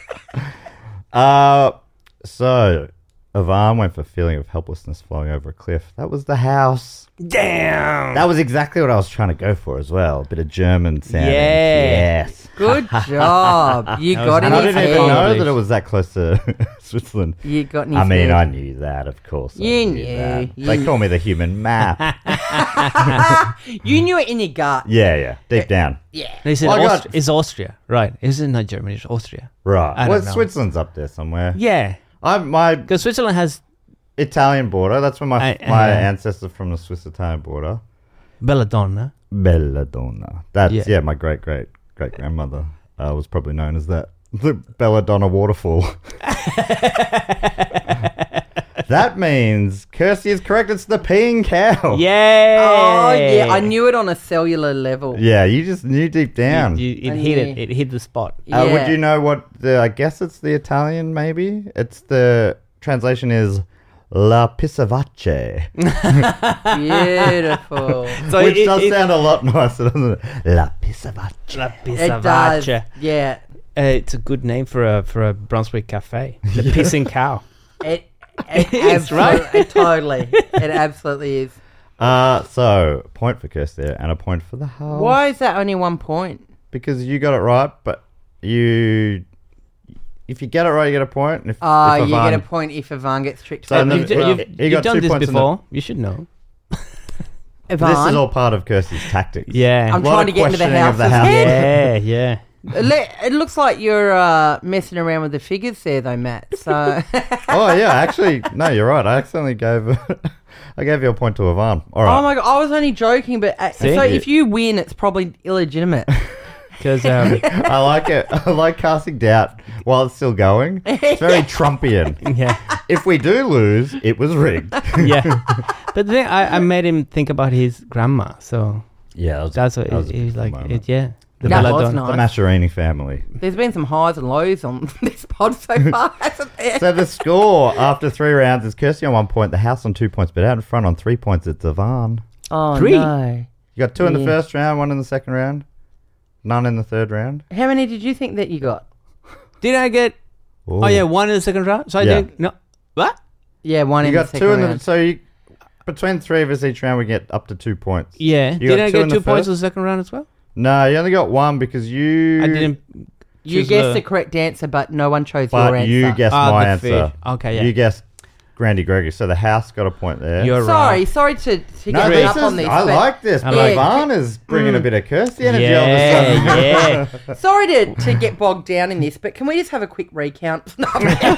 Uh, so, Ivan went for feeling of helplessness flowing over a cliff. That was the house. Damn. That was exactly what I was trying to go for as well. A bit of German sounding. Yeah. Yes. Good job. You That got was in And I his didn't Hey. even know head. that it was that close to Switzerland. You got in his I mean, head. I knew that, of course. I You knew knew, that. you They knew. call me the human map. You knew it in your gut. yeah, yeah. Deep down. Yeah. They said Well, I got- Aust- it's Austria, right? Is it not Germany? It's Austria. Right. I Well, don't know. Switzerland's up there somewhere. Yeah, I, my because Switzerland has Italian border, that's where my, I- my uh, ancestors from the Swiss-Italian border. Belladonna. Belladonna. That's, yeah, Yeah. my great-great-great-grandmother uh, was probably known as that. The Belladonna waterfall. That means Kirsty is correct. It's the peeing cow. Yay! Oh, yeah. I knew it on a cellular level. Yeah, you just knew deep down. You, you, I it hit knew. it. It hit the spot. Uh, Yeah. would you know what the, I guess it's the Italian, maybe? It's the translation is La Pisavace, Beautiful. So which it, does it, sound a lot nicer, doesn't it? La Pisavace. La It does. Pisavace. Yeah. Uh, it's a good name for a for a Brunswick cafe. The pissing cow. It, it, is, right? absolutely- it totally. It absolutely is. Uh, so, point for Kirsty there and a point for the house. Why is that only one point? Because you got it right, but you... If you get it right, you get a point. And if, Oh, if you Ivan- get a point if Ivan gets tricked. So by in the- me You've, as well. you've, you you've got done two this points in the- before. You should know. Ivan, This is all part of Kirsty's tactics. Yeah. I'm Lot trying of to get into the questioning house. of the house. yeah, yeah. Le- It looks like you're uh, messing around with the figures there, though, Matt. So, Oh, yeah, actually, no, you're right. I accidentally gave... I gave you a point to Ivan. All right. oh my god, I was only joking. But uh, See? so if you win, it's probably illegitimate. Because um, I like it. I like casting doubt while it's still going. It's very Trumpian. yeah, If we do lose, it was rigged. yeah. But then I, I made him think about his grandma. So Yeah, that was, that's what that was it, a he was beautiful like. moment. It, yeah, the That was belladonna. nice. The Mascherini family. There's been some highs and lows on this pod so far, hasn't there? So the score after three rounds is Kirsty on one point, the house on two points, but out in front on three points, it's Ivan. Oh Three. no! You got two in the Yeah. first round, one in the second round, none in the third round. How many did you think that you got? Did I get? Ooh. Oh yeah, one in the second round. So I Yeah. did no. What? Yeah, one You in got the second two in round. the... So you, between three of us each round, we get up to two points. Yeah. You Did got I two in get the two points first? in the second round as well? No, you only got one because you... I didn't. You choose guessed the correct answer, but no one chose your But answer. you guessed Ah, my the answer. fish. Okay, yeah. You guessed Grandy Gregory. So the house got a point there. You're Sorry, right. sorry to, to no, get this up is, on this. I but- like this. I But like it. Ivan is bringing a bit of Kirsty energy Yeah, all of a sudden. yeah. Sorry to, to get bogged down in this, but can we just have a quick recount? No,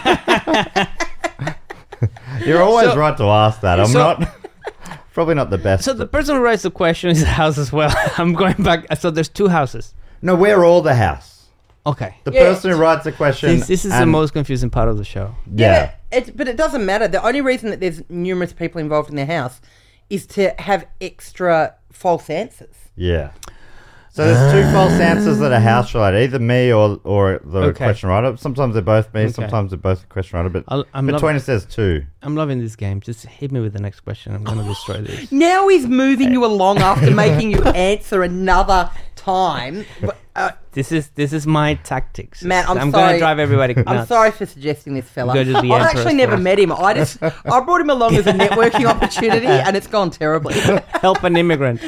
You're always So- right to ask that. I'm so- not... Probably not the best. So the person who writes the question is the house as well. I'm going back. So there's two houses. No, we're all the house. Okay. The Yeah. person who writes the question... This, this is the and- most confusing part of the show. Yeah. but it, but it doesn't matter. The only reason that there's numerous people involved in their house is to have extra false answers. Yeah. So there's two false answers that are house related, either me or or the Okay. question writer. Sometimes they're both me, Okay. sometimes they're both the question writer. But I'll- I'm between lov- us, there's two. I'm loving this game. Just hit me with the next question. I'm going to destroy this. Now he's moving you along after making you answer another time. But, uh, This is this is my tactics. Matt, I'm I'm sorry. going to drive everybody nuts. I'm sorry for suggesting this fella. Go to the I've Emperor's actually never first. met him. I just I brought him along as a networking opportunity, and it's gone terribly. Help an immigrant.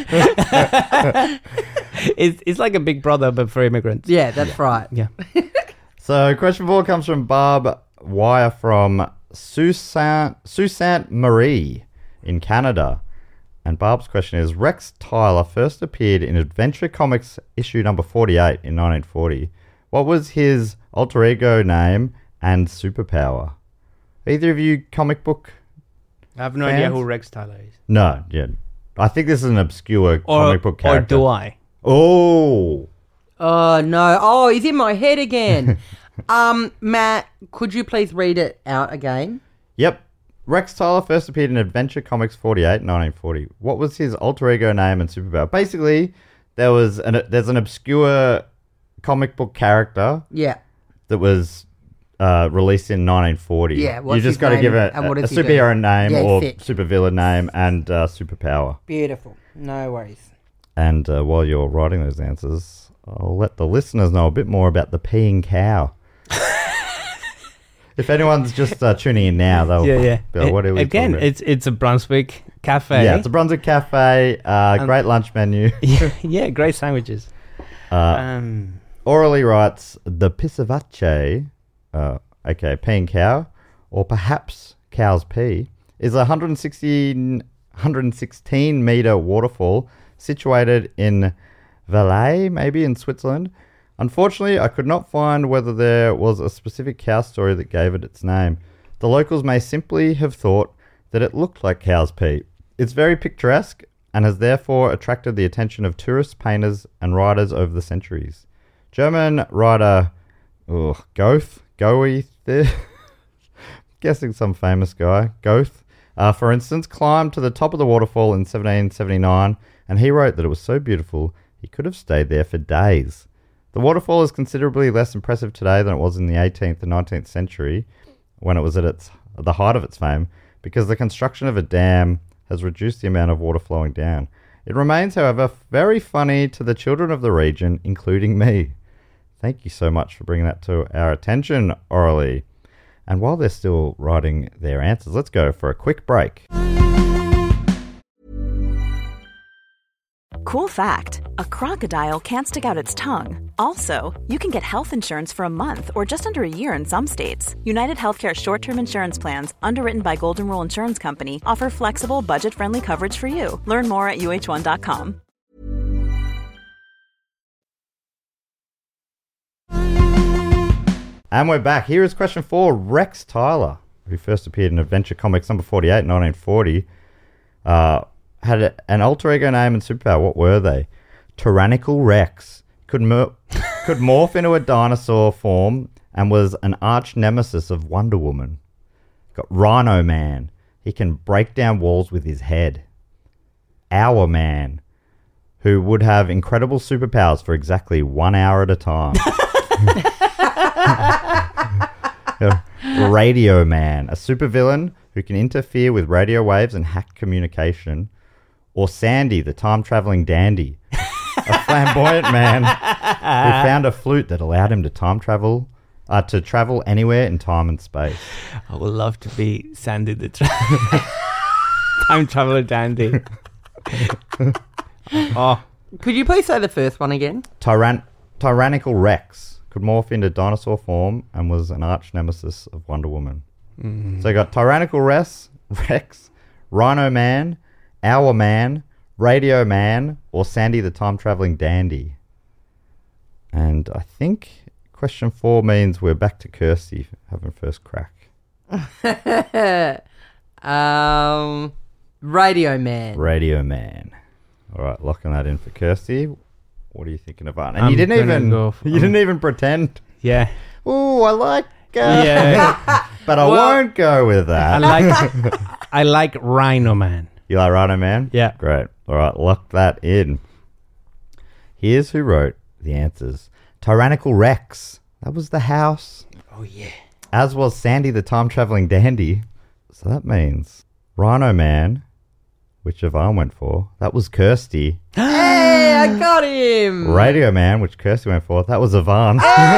it's, it's like a big brother, but for immigrants. Yeah, that's right. Yeah. So question four comes from Barb Wire from Sault Ste. Marie in Canada. And Barb's question is, Rex Tyler first appeared in Adventure Comics issue number forty-eight in nineteen forty. What was his alter ego name and superpower? Either of you comic book? I have no idea Fans? who Rex Tyler is. No, yeah. I think this is an obscure Or, comic book or character. do I? Oh. Oh no! Oh, he's in my head again. um, Matt, could you please read it out again? Yep. Rex Tyler first appeared in Adventure Comics forty-eight in nineteen forty. What was his alter ego name and superpower? Basically, there was an, there's an obscure comic book character Yeah. that was uh, released in nineteen forty. Yeah, you what's just his got to name give it and a, what a does he do? superhero name Yeah, or sick. supervillain name and uh, superpower. Beautiful. No worries. And uh, while you're writing those answers, I'll let the listeners know a bit more about the peeing cow. If anyone's just uh, tuning in now, they'll Yeah, yeah. be like, what are we Again, talking about? it's it's a Brunswick cafe. Yeah, it's a Brunswick cafe. Uh, Um, great lunch menu. yeah, yeah, great sandwiches. Uh, Um, Orally writes the Pisavace, uh, okay, peeing cow, or perhaps cow's pee, is a one hundred sixteen, one hundred sixteen meter waterfall situated in Valais, maybe in Switzerland. Unfortunately, I could not find whether there was a specific cow story that gave it its name. The locals may simply have thought that it looked like cow's pee. It's very picturesque and has therefore attracted the attention of tourists, painters, and writers over the centuries. German writer ugh, Goethe, Goethe, guessing some famous guy, Goethe, uh, for instance, climbed to the top of the waterfall in seventeen seventy-nine, and he wrote that it was so beautiful he could have stayed there for days. The waterfall is considerably less impressive today than it was in the eighteenth and nineteenth century, when it was at its the height of its fame, because the construction of a dam has reduced the amount of water flowing down. It remains, however, very funny to the children of the region, including me. Thank you so much for bringing that to our attention, Orally. And while they're still writing their answers, let's go for a quick break. Cool fact, a crocodile can't stick out its tongue. Also, you can get health insurance for a month or just under a year in some states. United Healthcare short-term insurance plans, underwritten by Golden Rule Insurance Company, offer flexible, budget-friendly coverage for you. Learn more at U H one dot com. And we're back. Here is question four. Rex Tyler, who first appeared in Adventure Comics number forty-eight in nineteen forty, uh, had a, an alter ego name and superpower. What were they? Tyrannical Rex. Could, mer- could morph into a dinosaur form and was an arch nemesis of Wonder Woman. Got Rhino Man. He can break down walls with his head. Hour Man, who would have incredible superpowers for exactly one hour at a time. Radio Man, a supervillain who can interfere with radio waves and hack communication. Or Sandy, the time-traveling dandy, a flamboyant man who found a flute that allowed him to time travel, uh, to travel anywhere in time and space. I would love to be Sandy the tra- time traveler dandy. Oh, Could you please say the first one again? Tyran- Tyrannical Rex could morph into dinosaur form and was an arch nemesis of Wonder Woman. So you got Tyrannical Rex, Rex, Rhino Man, Hour Man, Radio Man, or Sandy the Time Traveling Dandy. And I think question four means we're back to Kirsty having first crack. um, Radio Man. Radio Man. All right, locking that in for Kirsty. What are you thinking of? And I'm you didn't gonna even go f- you didn't even pretend. Yeah. Oh, I like. Uh, Yeah. but I Well- won't go with I that. like I like Rhino Man. You like Rhino Man? Yeah. Great. All right, lock that in. Here's who wrote the answers. Tyrannical Rex. That was the house. Oh yeah. As was Sandy the Time Traveling Dandy. So that means Rhino Man, which Yvonne went for. That was Kirsty. Hey, I got him. Radio Man, which Kirsty went for. That was Yvonne.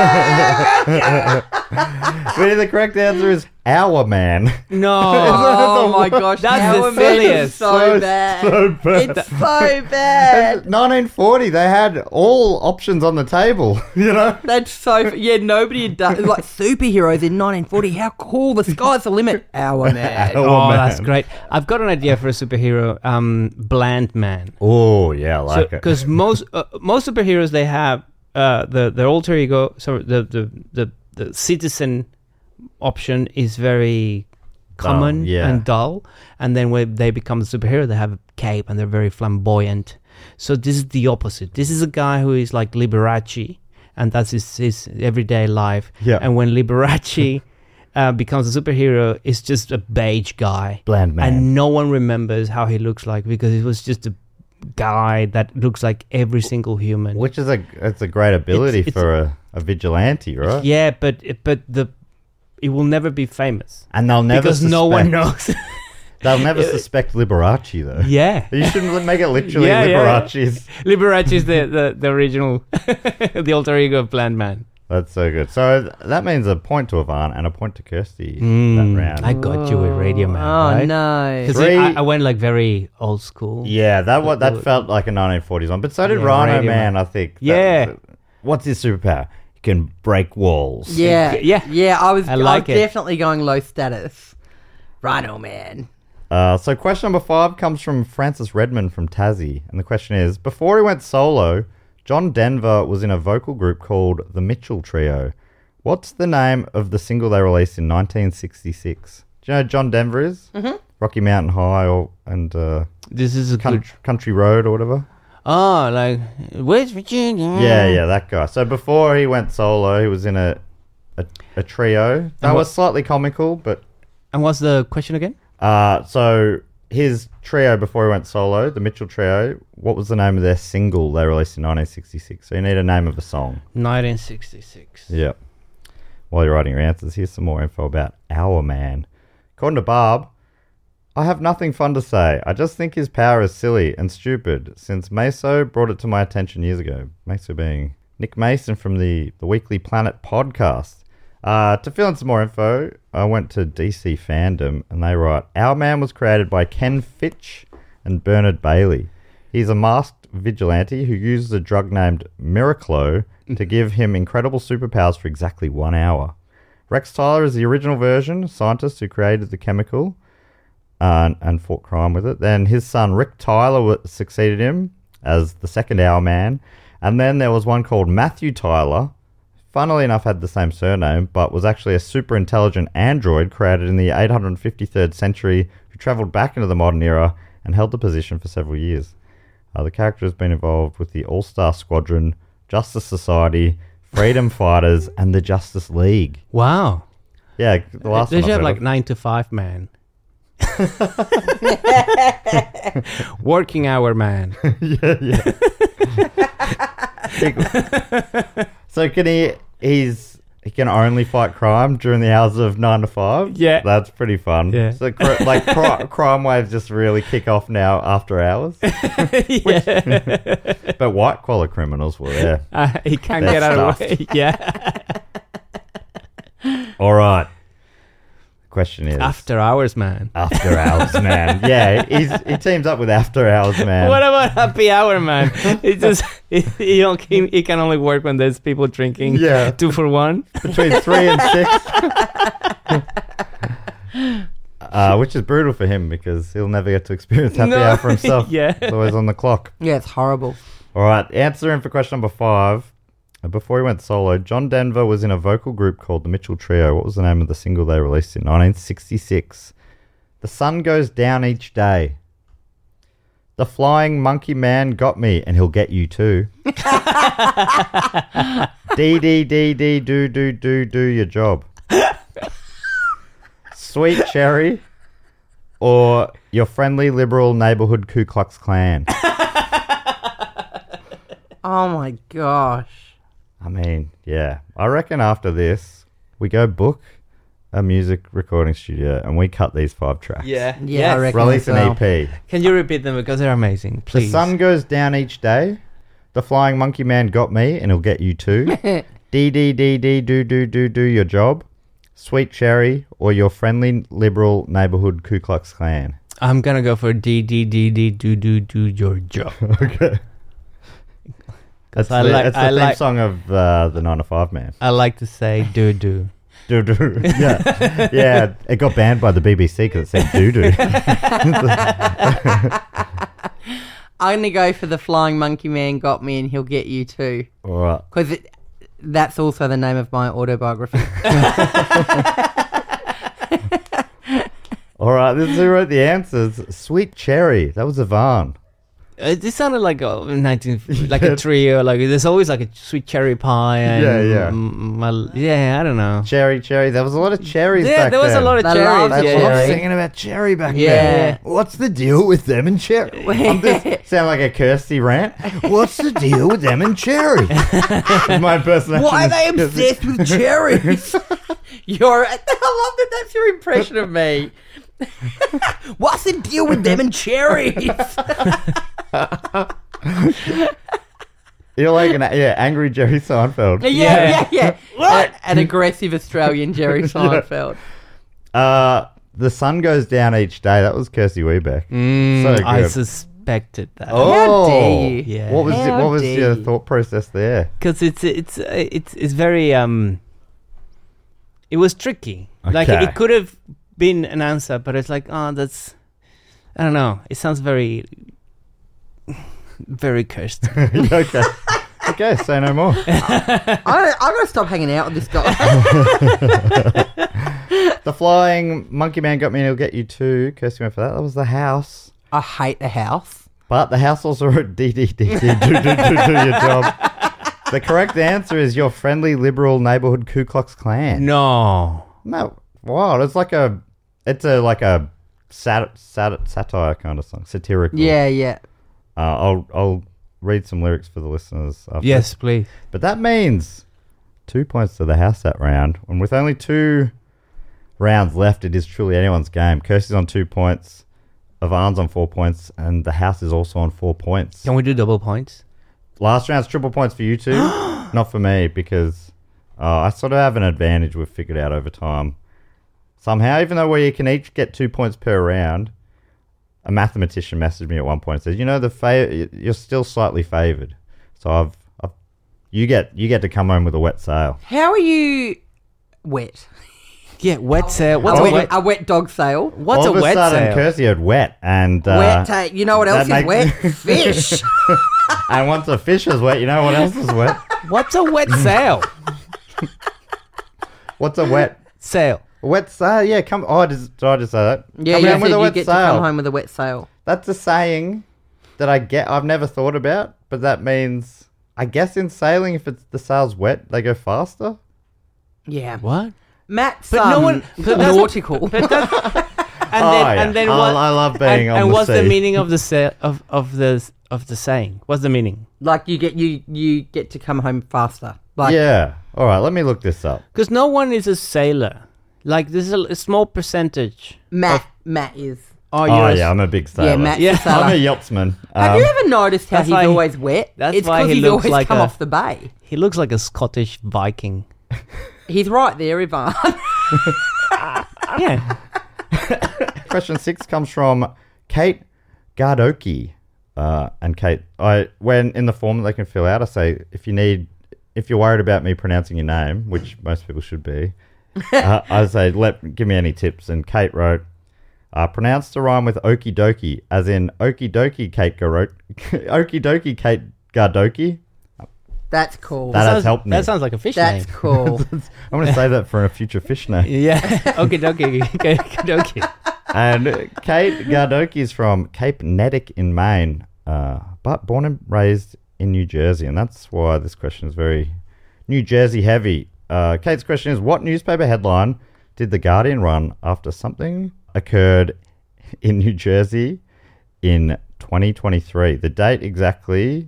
But the correct answer is Hour Man. No. Oh my gosh, That's Hour the Man is silliest. so, So- bad. so bad. It's so bad. nineteen forty, they had all options on the table, you know? That's so f- yeah. Nobody had done like superheroes in nineteen forty. How cool! The sky's the limit. Hour Man. Hour Oh, Man. that's great. I've got an idea for a superhero. Um, Bland Man. Oh, yeah, I like it. Because most uh, most superheroes they have uh the their alter ego. So the the the, the citizen option is very common yeah. and dull, and then when they become a superhero, they have a cape and they're very flamboyant. So this is the opposite. This is a guy who is like Liberace, and that's his, his everyday life. Yeah. And when Liberace uh, becomes a superhero, it's just a beige guy. Bland Man. And no one remembers how he looks like because it was just a guy that looks like every single human. Which is a it's a great ability It's- it's- for a, a vigilante, right? Yeah, but but the it will never be famous And they'll never because no one knows. They'll never suspect Liberace, though. Yeah. You shouldn't make it literally Yeah, yeah, yeah. Liberace's. Liberace is the, the, the original, the alter ego of Bland Man. That's so good. So th- that means a point to Yvonne and a point to Kirsty Mm, that round. I got you with Radio Man. Oh right? no. Because Three- I, I went like very old school. Yeah, that what that felt like a nineteen forties one, but so did Yeah, Rhino Radio Man. Man. I think. That- Yeah. what's his superpower? He can break walls. Yeah, Yeah. yeah. I was, I I like was it. definitely going low status. Rhino Man. Uh, so question number five comes from Francis Redmond from Tassie, and the question is: before he went solo, John Denver was in a vocal group called the Mitchell Trio. What's the name of the single they released in nineteen sixty-six? Do you know who John Denver is? Mm-hmm. Rocky Mountain High or and uh, This is a Country, good. Country Road or whatever. Oh, like West Virginia. Yeah, yeah, that guy. So before he went solo, he was in a a, a trio. That And was what- slightly comical, but And what's the question again? uh, so his trio before he went solo, the Mitchell Trio. What was the name of their single they released in nineteen sixty-six? So you need a name of a song. nineteen sixty-six. Yep. While you're writing your answers, here's some more info about Hour Man. According to Barb, I have nothing fun to say. I just think his power is silly and stupid since Meso brought it to my attention years ago. Meso being Nick Mason from the, the Weekly Planet podcast. Uh, to fill in some more info, I went to D C Fandom and they write, Our Man was created by Ken Fitch and Bernard Bailey. He's a masked vigilante who uses a drug named Miraclo to give him incredible superpowers for exactly one hour. Rex Tyler is the original version, scientist who created the chemical uh, and, and fought crime with it. Then his son Rick Tyler w- succeeded him as the second Hour Man. And then there was one called Matthew Tyler, funnily enough had the same surname, but was actually a super intelligent android created in the eight hundred fifty-third century who travelled back into the modern era and held the position for several years. Uh, the character has been involved with the All-Star Squadron, Justice Society, Freedom Fighters, and the Justice League. Wow. Yeah, the last They one should I've have heard like of. nine to five man. Working hour man. yeah, yeah. So can he? He's he can only fight crime during the hours of nine to five. Yeah. that's pretty fun. Yeah. So cr- like cri- crime waves just really kick off now after hours. Yeah. But white collar criminals were there. Uh, he can't They're get out of the stuffed. way. Yeah. All right. The question is After hours man. After Hours Man. Yeah, he's he teams up with After Hours Man. What about happy hour man? It just he, he, don't, he, he can only work when there's people drinking Yeah. two for one. Between three and six. uh, which is brutal for him because he'll never get to experience happy No. hour for himself. Yeah. It's always on the clock. Yeah, it's horrible. All right, answering for question number five. Uh, Before he went solo, John Denver was in a vocal group called the Mitchell Trio. What was the name of the single they released in nineteen sixty-six? The sun goes down each day. The flying monkey man got me, and he'll get you too. D D D D do do do do your job. Sweet Cherry, or your friendly liberal neighborhood Ku Klux Klan. Oh my gosh. I mean, yeah. I reckon after this, we go book a music recording studio and we cut these five tracks. Yeah. Yeah, Yes. I reckon Release as an well. E P. Can you repeat them because they're amazing, The please? sun goes down each day. The flying monkey man got me, and he'll get you too. D D D D do do do do your job. Sweet Cherry, or your friendly liberal neighborhood Ku Klux Klan. I'm gonna go for D D D D do do do your job. Okay. That's I the, like- that's the I theme like- song of uh, the nine to five Man. I like to say do do. Doo doo. Yeah. Yeah. It got banned by the B B C because it said doo doo. I'm going to go for the flying monkey man got me and he'll get you too. All right. Because that's also the name of my autobiography. All right. This is who wrote the answers. Sweet Cherry. That was Ivan. Uh, this sounded like a nineteen, like a trio. Like there's always like a sweet cherry pie. And Yeah, yeah. m- m- yeah, I don't know. Cherry, cherry. There was a lot of cherries Yeah, back there was then. a lot of They cherries. love They yeah, loved yeah. singing about cherry back Yeah. then. What's the deal with them and cherry? I'm just sound like a Kirsty rant. What's the deal with them and cherry? My impersonation. Why are they is Kirsty. obsessed with cherries? You're. I love that. That's your impression of me. What's the deal with them and cherries? You're like an yeah, angry Jerry Seinfeld. yeah, yeah, yeah. What? An aggressive Australian Jerry Seinfeld. Uh, the sun goes down each day. That was Kirsty Webeck. Mm, So good. I suspected that. Oh, How dare you. Yeah. What was How what was dare your you. thought process there? Because it's it's uh, it's it's very um. It was tricky. Like Okay. it could have been an answer, but it's like oh, that's I don't know. It sounds very very cursed. Okay. Okay, say no more. I, I'm going to stop hanging out with this guy. The flying monkey man got me and he'll get you too. Kirsty went for that. That was The House. I hate the house. But The House also wrote D D D D do, do, do, do your job. The correct answer is your friendly liberal neighborhood Ku Klux Klan. No. No. Wow, it's like a it's a like a sat, sat, satire kind of song. Satirical. Yeah, yeah. Uh, I'll I'll read some lyrics for the listeners after. Yes, please. But that means two points to The House that round. And with only two rounds left, it is truly anyone's game. Kirsty's on two points, Ivan's on four points, and The House is also on four points. Can we do double points? Last round's triple points for you two, not for me, because uh, I sort of have an advantage we've figured out over time. Somehow, even though we can each get two points per round, a mathematician messaged me at one point and said, "You know, the fa- you're still slightly favoured." So I've, I've, you get you get to come home with a wet sail. How are you wet? Yeah, wet sail. What's a, a wet, wet? a wet dog sail? What's All a of wet a sudden, sail? Kirsty had wet, and uh, wet ta- You know what else is that make- wet? Fish. and once a fish is wet, you know what else is wet? What's a wet sail? What's a wet Sail. a wet sail? Yeah, come. Oh, did, did I just say that? Yeah, Come you home with said a you wet get sail. to come home with a wet sail. That's a saying that I get. I've never thought about, but that means I guess in sailing, if it's the sail's wet, they go faster. Yeah. What? Matt's But no um, one- but that's- nautical. And then, Oh, yeah. and then I- what? I love being and, on and the what's the sea. meaning of the sa- of of the of the saying? What's the meaning? like you get you you get to come home faster. Like Yeah. All right. Let me look this up. Because no one is a sailor. Like there's a, a small percentage. Matt Matt is. Oh, Oh you're a- yeah, I'm a big sailor. Yeah, Matt's Yeah. a sailor. I'm a yachtsman. Have Um, you ever noticed how that's he's why he- always wet? that's it's why because he he's looks always like come a- off the bay. He looks like a Scottish Viking. He's right there, Ivan. Yeah. Question six comes from Kate Gardoki. Uh, and Kate, I when in the form that they can fill out, I say if you need, if you're worried about me pronouncing your name, which most people should be, uh, I say let give me any tips. And Kate wrote, Uh, pronounced to rhyme with okie dokie, as in okie dokie Kate Garo- okie dokie Kate Gardoki. That's cool. That has sounds, helped me. That sounds like a fish That's name. cool. I'm going to say that for a future fish name. Yeah. Okay, dokie. Okay, dokie. And Kate Gardoki is from Cape Neddick in Maine, uh, but born and raised in New Jersey, and that's why this question is very New Jersey heavy. Uh, Kate's question is, what newspaper headline did The Guardian run after something occurred in New Jersey in twenty twenty-three? The date exactly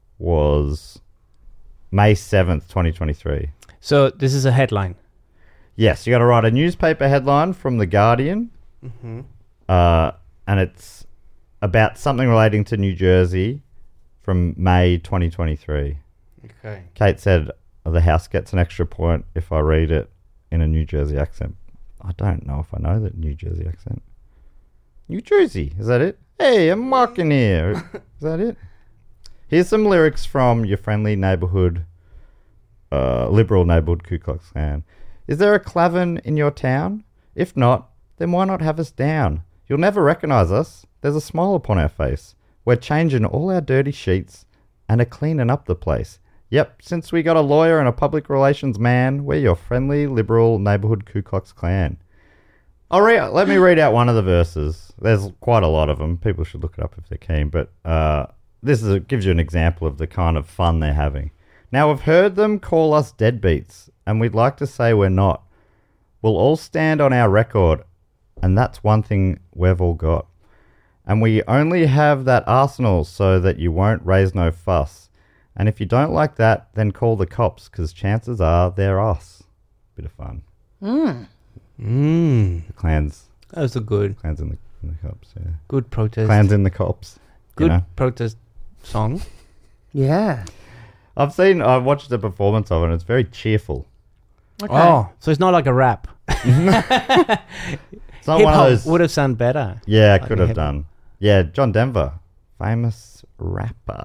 was May seventh, twenty twenty-three. So this is a headline. Yes, you got to write a newspaper headline from The Guardian, Mm-hmm. uh, and it's about something relating to New Jersey from May twenty twenty-three. Okay. Kate said the house gets an extra point if I read it in a New Jersey accent. I don't know if I know that New Jersey accent. New Jersey, is that it? Hey, I'm Mark in here. Is that it? Here's some lyrics from your friendly neighborhood, uh, liberal neighborhood Ku Klux Klan. Is there a Clavin in your town? If not, then why not have us down? You'll never recognize us. There's a smile upon our face. We're changing all our dirty sheets and are cleaning up the place. Yep, since we got a lawyer and a public relations man, we're your friendly, liberal neighborhood Ku Klux Klan. I'll read, let me read out one of the verses. There's quite a lot of them. People should look it up if they're keen. But uh, this is a, gives you an example of the kind of fun they're having. Now, we've heard them call us deadbeats, and we'd like to say we're not. We'll all stand on our record, and that's one thing we've all got. And we only have that arsenal so that you won't raise no fuss. And if you don't like that, then call the cops, because chances are they're us. Bit of fun. Mm. Mm. The clans, That was a good, clans in the, in the cops, yeah. good protest. Clans in the cops. good You know? protest song. Yeah. I've seen, I've watched a performance of it, and it's very cheerful. Okay. Oh, so it's not like a rap. It's not Hip one of hop those. would have sounded better. Yeah, Like could a have hip- done. Yeah, John Denver, famous rapper.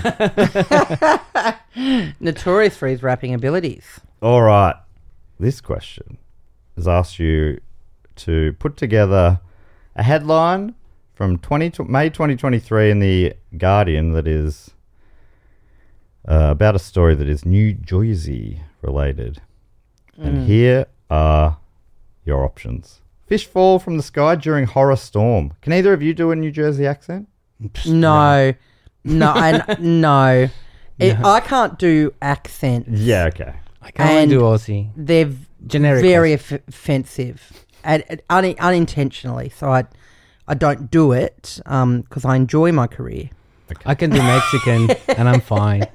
Notorious for his rapping abilities. All right. This question has asked you to put together a headline from twenty, May twenty twenty-three in The Guardian that is uh, about a story that is New Jersey related. And here are your options. Fish fall from the sky during horror storm. Can either of you do a New Jersey accent? No. No. and no. It, I can't do accents. Yeah, okay. I can only And- do Aussie. They're v- Generic very Aussie. off- offensive. And, and un- unintentionally. So I I don't do it because I enjoy my career. I can do Mexican and I'm fine.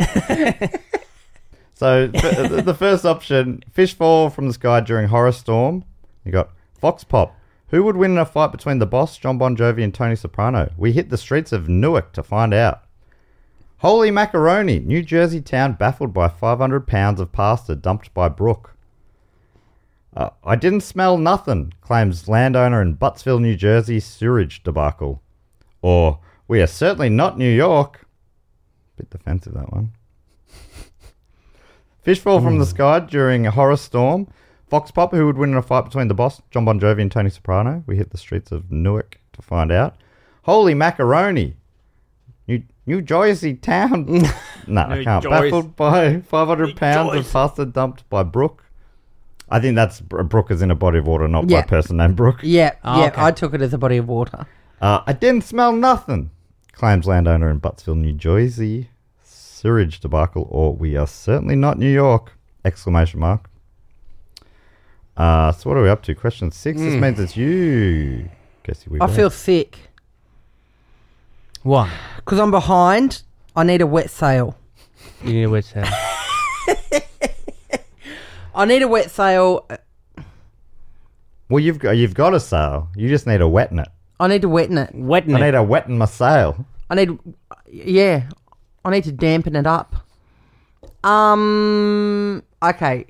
So f- the- the first option, fish fall from the sky during horror storm. You got Fox Pop. Who would win in a fight between the boss, John Bon Jovi, and Tony Soprano? We hit the streets of Newark to find out. Holy macaroni. New Jersey town baffled by five hundred pounds of pasta dumped by Brooke. Uh, I didn't smell nothing, claims landowner in Buttsville, New Jersey sewerage debacle. Or, we are certainly not New York. Bit defensive, that one. Fish fall from the sky during a horror storm. Fox Pop, who would win in a fight between the boss, John Bon Jovi, and Tony Soprano. We hit the streets of Newark to find out. Holy macaroni. New New Jersey town. no, I New can't. Joyce. Baffled by five hundred New pounds Joyce. of pasta dumped by Brooke. I think that's Brooke is in a body of water, not by Yeah. a person named Brooke. Yeah, Oh, yeah. okay. I took it as a body of water. Uh, I didn't smell nothing, claims landowner in Buttsville, New Jersey. Sewage debacle, or we are certainly not New York! Exclamation mark. Uh, so what are we up to? Question six. This means it's you. Guess you. I feel sick Why? because I'm behind. I need a wet sail. You need a wet sail. I need a wet sail. Well, you've got you've got a sail. You just need a wetting it. I need to wetten it. Wetting I need it. a wetting my sail. I need, yeah, I need to dampen it up. Um. Okay.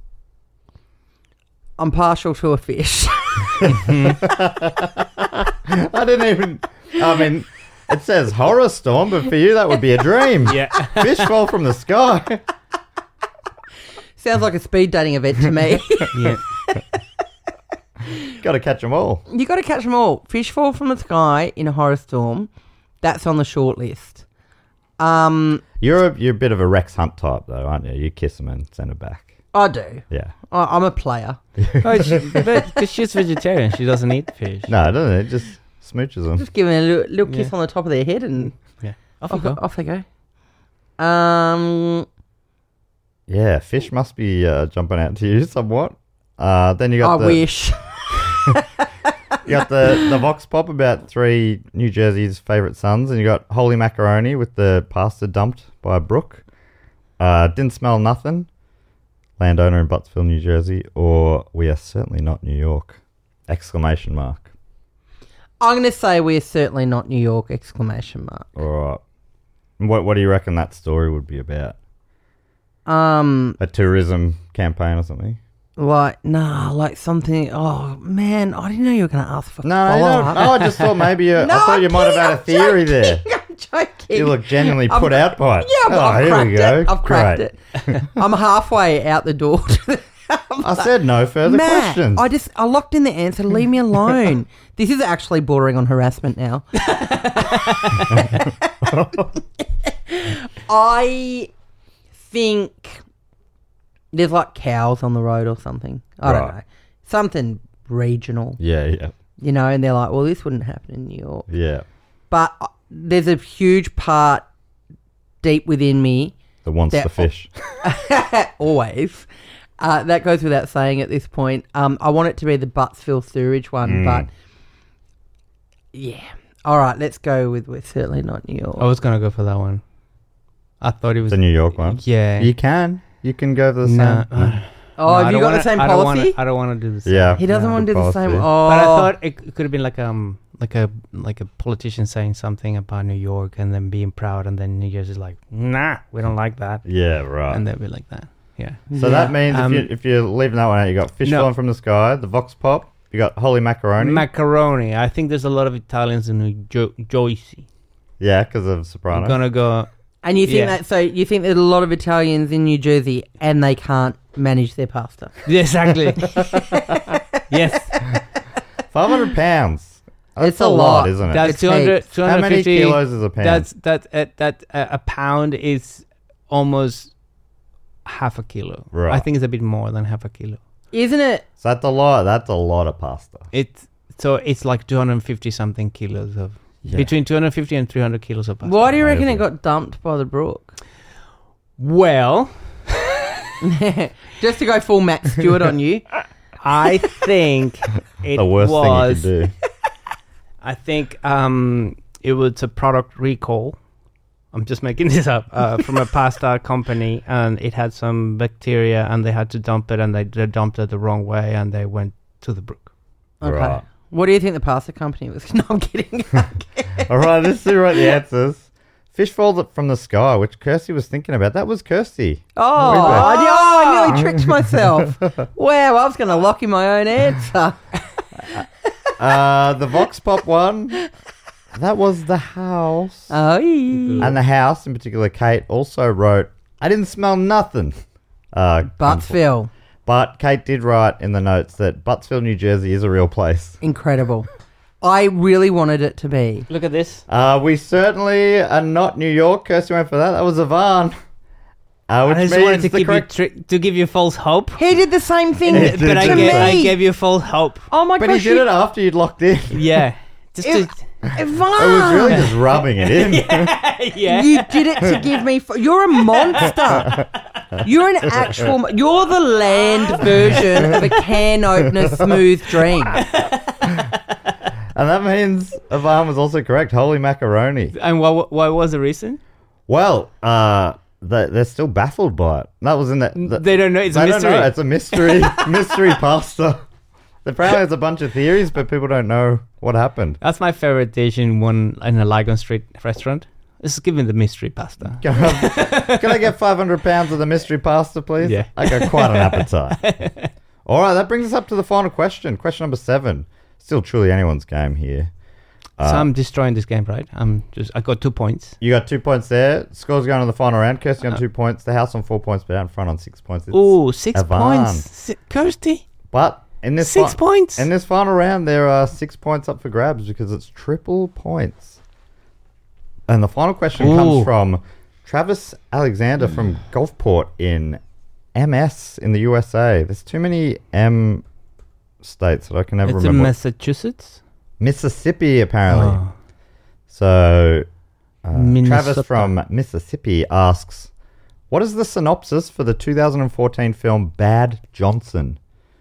I'm partial to a fish. I didn't even. I mean, it says horror storm, but for you that would be a dream. Yeah. Fish fall from the sky. Sounds like a speed dating event to me. yeah. Got to catch them all. You got to catch them all. Fish fall from the sky in a horror storm. That's on the short list. Um, You're a, you're a bit of a Rex Hunt type, though, aren't you? You kiss them and send them back. I do. Yeah. I, I'm a player. Oh, she, but 'cause she's vegetarian, she doesn't eat fish. No, doesn't it? Just smooches them. Just give them a little, little kiss Yeah. on the top of their head and Yeah, off, off, you go. off they go. Um, Yeah, fish must be uh, jumping out to you somewhat. Uh, then you got I the wish. you got the, the Vox Pop about three New Jersey's favourite sons, and you got Holy Macaroni with the pasta dumped by a brook. Uh, didn't smell nothing. Landowner in Buttsville, New Jersey, or we are certainly not New York! Exclamation mark. I'm going to say we're certainly not New York! Exclamation mark. All right. What What do you reckon that story would be about? Um, A tourism campaign or something? like nah, like something. Oh man, I didn't know you were going to ask for No, no, follow no, up. no. I just thought maybe you, I No, thought I'm you might have kidding, had a I'm theory joking, there. I'm joking. You look genuinely I've- put out by it. Yeah, but oh, I've here cracked we go. it. I've cracked Great. it. I'm halfway out the door. To the, I said no further Matt, questions. I just I locked in the answer. Leave me alone. This is actually bordering on harassment now. I think there's like cows on the road or something. I don't Right. know. Something regional, yeah, yeah, you know, and they're like, well, this wouldn't happen in New York. yeah. But uh, there's a huge part deep within me, The wants That- the fish. always. Uh, that goes without saying at this point. Um, I want it to be the Buttsville sewage one, Mm. but yeah. All right, let's go with we're certainly not New York. I was gonna go for that one. I thought it was The New York one. Yeah. You can. You can go for the No, same. uh, oh, no, I have you don't got wanna- the same I don't wanna- policy? I don't want to do the same. Yeah. He doesn't Yeah, want to do good the same. policy. Oh, But I thought it could have been like um like a like a politician saying something about New York and then being proud, and then New Jersey's like, nah, we don't like that, Yeah, right. and they'll be like that. Yeah. So that means Um, if, you, if you're leaving that one out, you got fish No. falling from the sky, the Vox Pop, you got Holy Macaroni. Macaroni. I think there's a lot of Italians in New jo- Jersey. yeah, because of I'm Sopranos. gonna go. and you think yeah. that? So you think there's a lot of Italians in New Jersey and they can't manage their pasta? Yeah, exactly. Yes. five hundred pounds. That's It's a a lot, lot. isn't it? That's It's two hundred, heaps. two How hundred many fifty kilos is a pound? That's that uh, that uh, a pound is almost half a kilo. Right. I think it's a bit more than half a kilo. Isn't it? So that's a lot. That's a lot of pasta. It's so it's like two hundred fifty something kilos of Yeah. between two hundred fifty and three hundred kilos of pasta. Why do you reckon it amazing. got dumped by the brook? Well, Just to go full Matt Stewart on you. I think it the worst was. thing you could do. I think um, it was a product recall. I'm just making this up uh, from a pasta company, and it had some bacteria, and they had to dump it, and they, they dumped it the wrong way, and they went to the brook. Okay. Right. What do you think the pasta company was? No, I'm kidding. All right, let's see right the answers. Fish falls from the sky, which Kirsty was thinking about. That was Kirsty. Oh, Way back. I, oh, I nearly tricked myself. Wow, I was going to lock in my own answer. Uh, the Vox Pop one, that was the house. Oh, yeah. And the house, in particular, Kate also wrote, I didn't smell nothing. Uh, Buttsville. But Kate did write in the notes that Buttsville, New Jersey is a real place. Incredible. I really wanted it to be. Look at this. Uh, we certainly are not New York. Kirsty went for that. That was Avan. Uh, which I just means wanted to the give you correct... tri- to give you false hope, He did the same thing He to did but I do me. gave, that. I gave you false hope. Oh my But gosh. he did it after you'd locked in. Yeah, just It- to, It was really just rubbing it in. yeah. You did it to give me. F- you're a monster. You're an actual. mo- You're the land version of a can opener smooth dream. And that means Avan was also correct. Holy macaroni. And what what was the reason? Well, uh, they, they're still baffled by it. That was in that. The, They don't know. It's a they mystery. don't know. It's a mystery. mystery pasta. Apparently, there's a bunch of theories, but people don't know what happened. That's my favorite dish in one in a Lygon Street restaurant. This is giving the mystery pasta. Can I, have- can I get five hundred pounds of the mystery pasta, please? Yeah. I got quite an appetite. All right, that brings us up to the final question. Question number seven. Still truly anyone's game here. Uh, so I'm destroying this game, right? I'm just. I got two points. You got two points there. Scores going to the final round. Kirsty on Uh, two points. The house on four points, but out in front on six points. It's Oh, six Avan. points. Si- Kirsty. But In this Six fi- points? In this final round, there are six points up for grabs because it's triple points. And the final question Ooh. comes from Travis Alexander from Gulfport in M S in the U S A. There's too many M states that I can never It's in remember. Massachusetts? Mississippi, apparently. Oh. So, uh, Minnesota. Travis from Mississippi asks, what is the synopsis for the two thousand fourteen film Bad Johnson?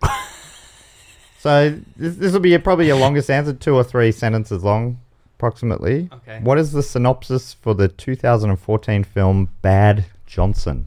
So, this, this will be a, probably your longest answer, two or three sentences long, approximately. Okay. What is the synopsis for the two thousand fourteen film Bad Johnson?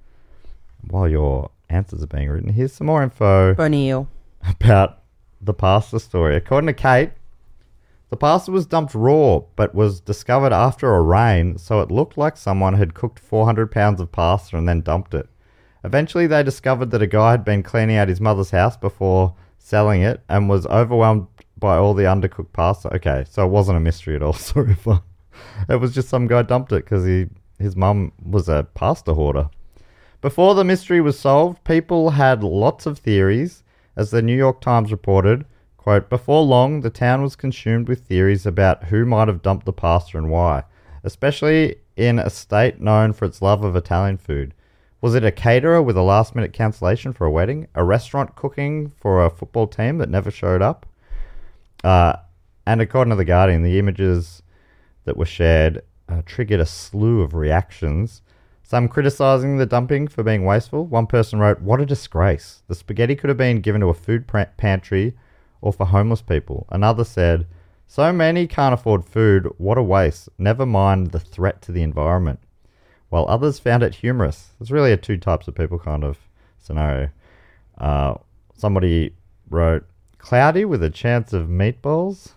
While your answers are being written, here's some more info Bonnie Eel. about the pasta story. According to Kate, the pasta was dumped raw, but was discovered after a rain, so it looked like someone had cooked four hundred pounds of pasta and then dumped it. Eventually, they discovered that a guy had been cleaning out his mother's house before selling it and was overwhelmed by all the undercooked pasta. Okay, so it wasn't a mystery at all. Sorry if I... It was just some guy dumped it because he his mum was a pasta hoarder. Before the mystery was solved, people had lots of theories. As the New York Times reported, quote, before long, the town was consumed with theories about who might have dumped the pasta and why, especially in a state known for its love of Italian food. Was it a caterer with a last-minute cancellation for a wedding? A restaurant cooking for a football team that never showed up? Uh, and according to The Guardian, the images that were shared uh, triggered a slew of reactions. Some criticising the dumping for being wasteful. One person wrote, what a disgrace. The spaghetti could have been given to a food pra- pantry or for homeless people. Another said, so many can't afford food, what a waste. Never mind the threat to the environment. While others found it humorous. There's really a two types of people kind of scenario. Uh, somebody wrote, cloudy with a chance of meatballs.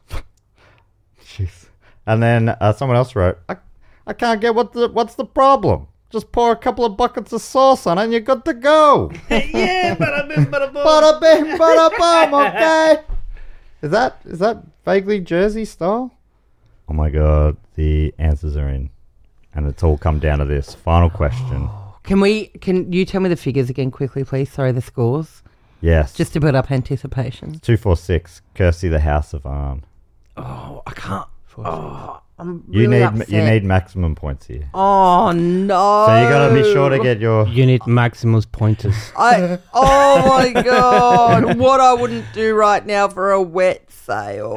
Jeez. And then uh, someone else wrote, I, I can't get what the, what's the problem. Just pour a couple of buckets of sauce on it and you're good to go. Yeah, bada bing, bada boom. Bada bing, bada boom, okay? Is that, is that vaguely Jersey style? Oh my God, the answers are in. And it's all come down to this. Final question. Can we? Can you tell me the figures again quickly, please? Sorry, the scores. Yes. Just to build up anticipation. two four six, Kirsty the House of Arn. Oh, I can't. Oh, I'm You really need upset. you need maximum points here. Oh no! So you gotta be sure to get your You need Maximus pointers. I. Oh my God! What I wouldn't do right now for a wet sale.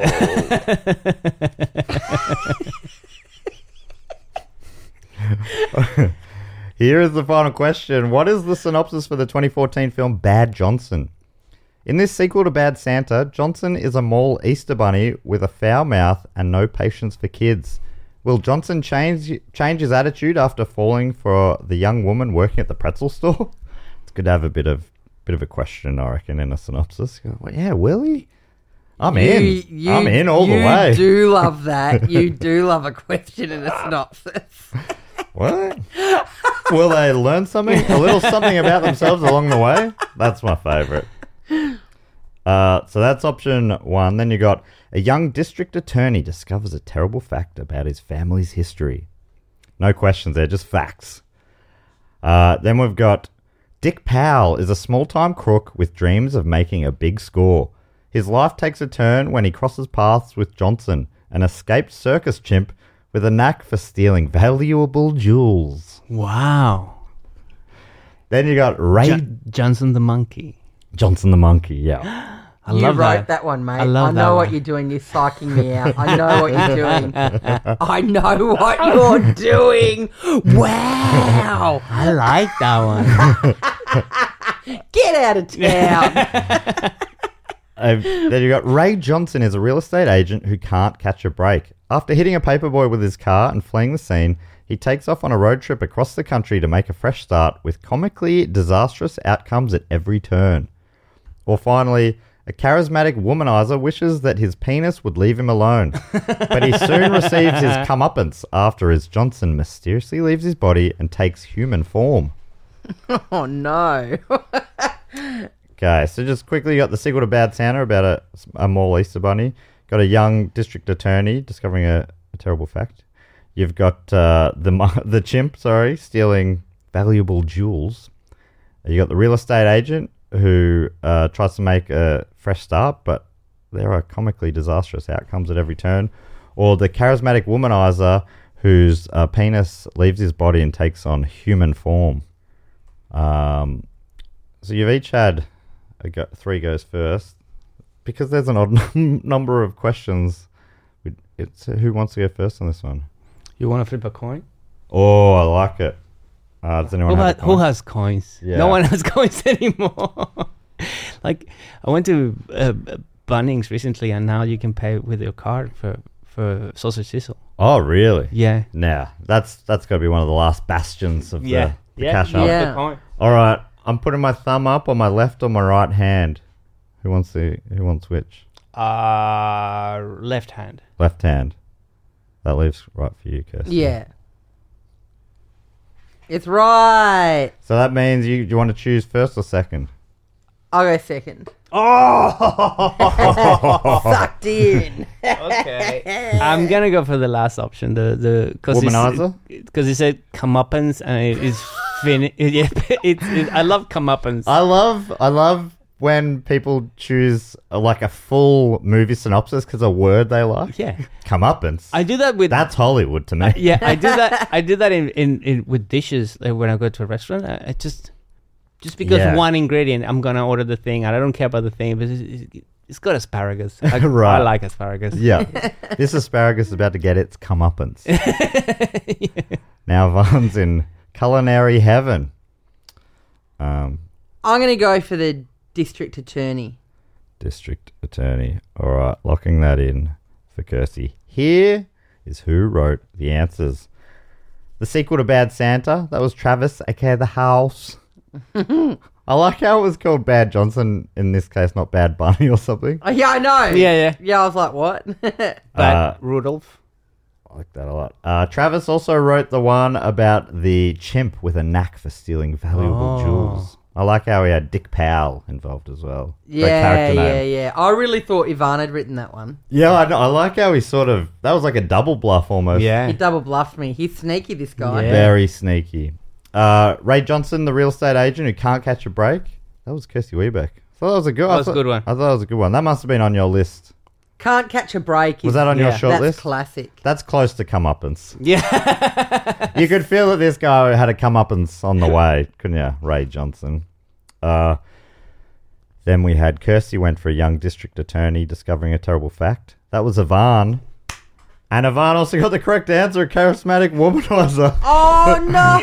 Here is the final question. What is the synopsis for the twenty fourteen film Bad Johnson? In this sequel to Bad Santa, Johnson is a mall Easter bunny with a foul mouth and no patience for kids. Will Johnson change change his attitude after falling for the young woman working at the pretzel store? It's good to have a bit of bit of a question, I reckon, in a synopsis. Well, yeah, will he? I'm You- in. you- I'm in all the You way. do love that. You do love a question in a synopsis. What? Will they learn something? A little something about themselves along the way? That's my favourite. Uh, so that's option one. Then you got a young district attorney discovers a terrible fact about his family's history. No questions there, just facts. Uh, then we've got Dick Powell is a small-time crook with dreams of making a big score. His life takes a turn when he crosses paths with Johnson, an escaped circus chimp with a knack for stealing valuable jewels. Wow. Then you got Ray Jo- Johnson the monkey. Johnson the monkey, yeah. I you love wrote that. that, one, mate. I love I that know what one. you're doing. You're psyching me out. I know what you're doing. I know what you're doing. Wow. I like that one. Get out of town. Uh, then you got Ray Johnson is a real estate agent who can't catch a break. After hitting a paperboy with his car and fleeing the scene, he takes off on a road trip across the country to make a fresh start with comically disastrous outcomes at every turn. Or finally, a charismatic womanizer wishes that his penis would leave him alone, but he soon receives his comeuppance after as Johnson mysteriously leaves his body and takes human form. Oh, no. Okay, so just quickly, you got the sequel to Bad Santa about a, a mall Easter bunny. Got a young district attorney discovering a, a terrible fact. You've got uh, the mo- the chimp, sorry, stealing valuable jewels. You got the real estate agent who uh, tries to make a fresh start, but there are comically disastrous outcomes at every turn. Or the charismatic womanizer whose uh, penis leaves his body and takes on human form. Um, so you've each had a go- three goes first. Because there's an odd num- number of questions, it's uh, who wants to go first on this one? You want to flip a coin? Oh, I like it. Uh, does anyone Who, have ha- a coin? who has coins? Yeah. No one has coins anymore. Like, I went to uh, Bunnings recently, and now you can pay with your card for, for sausage sizzle. Oh, really? Yeah. Nah, that's that's got to be one of the last bastions of Yeah. the, the yeah. cash up. Yeah. The coin. All right, I'm putting my thumb up on my left or my right hand. Who wants the? Who wants which? Uh, left hand. Left hand. That leaves right for you, Kirsty. Yeah. It's right. So that means you. Do you want to choose first or second? I'll go second. Oh! Sucked in. Okay. I'm gonna go for the last option. The the cause Womanizer? Because it said comeuppance and it is fin. Yeah, it's. It, I love comeuppance. I love. I love when people choose uh, like a full movie synopsis because a word they like. yeah. Comeuppance. I do that with. That's Hollywood to me. Yeah, I do that. I do that in, in, in with dishes like when I go to a restaurant. I, I just just because Yeah. one ingredient, I'm gonna order the thing, and I don't care about the thing, but it's, it's got asparagus. I, Right. I like asparagus. Yeah. This asparagus is about to get its comeuppance. Now Vaughn's in culinary heaven. Um, I'm going to go for the district attorney. district attorney. All right, locking that in for Kirsty. Here is who wrote the answers. The sequel to Bad Santa, that was Travis, aka The House. I like how it was called Bad Johnson in this case, not Bad Bunny or something. Oh, yeah, I know. Yeah, yeah. Yeah, I was like, what? But Uh, Rudolph. I like that a lot. Uh, Travis also wrote the one about the chimp with a knack for stealing valuable Oh. jewels. I like how he had Dick Powell involved as well. Great yeah, character yeah, name. yeah. I really thought Ivan had written that one. Yeah, I, know, I like how he sort of... That was like a double bluff almost. Yeah. He double bluffed me. He's sneaky, this guy. Yeah. Very sneaky. Uh, Ray Johnson, the real estate agent who can't catch a break. That was Kirsty Webeck. I thought that was a good, That I was a thought- good one. I thought that was a good one. That must have been on your list. Can't catch a break. Was is- that on your yeah, short That's list? classic. That's close to comeuppance. Yeah. You could feel that this guy had a comeuppance on the way, couldn't you? Ray Johnson. Uh, then we had Kirsty went for a young district attorney discovering a terrible fact. That was Ivan. And Ivan also got the correct answer, charismatic womanizer. Oh,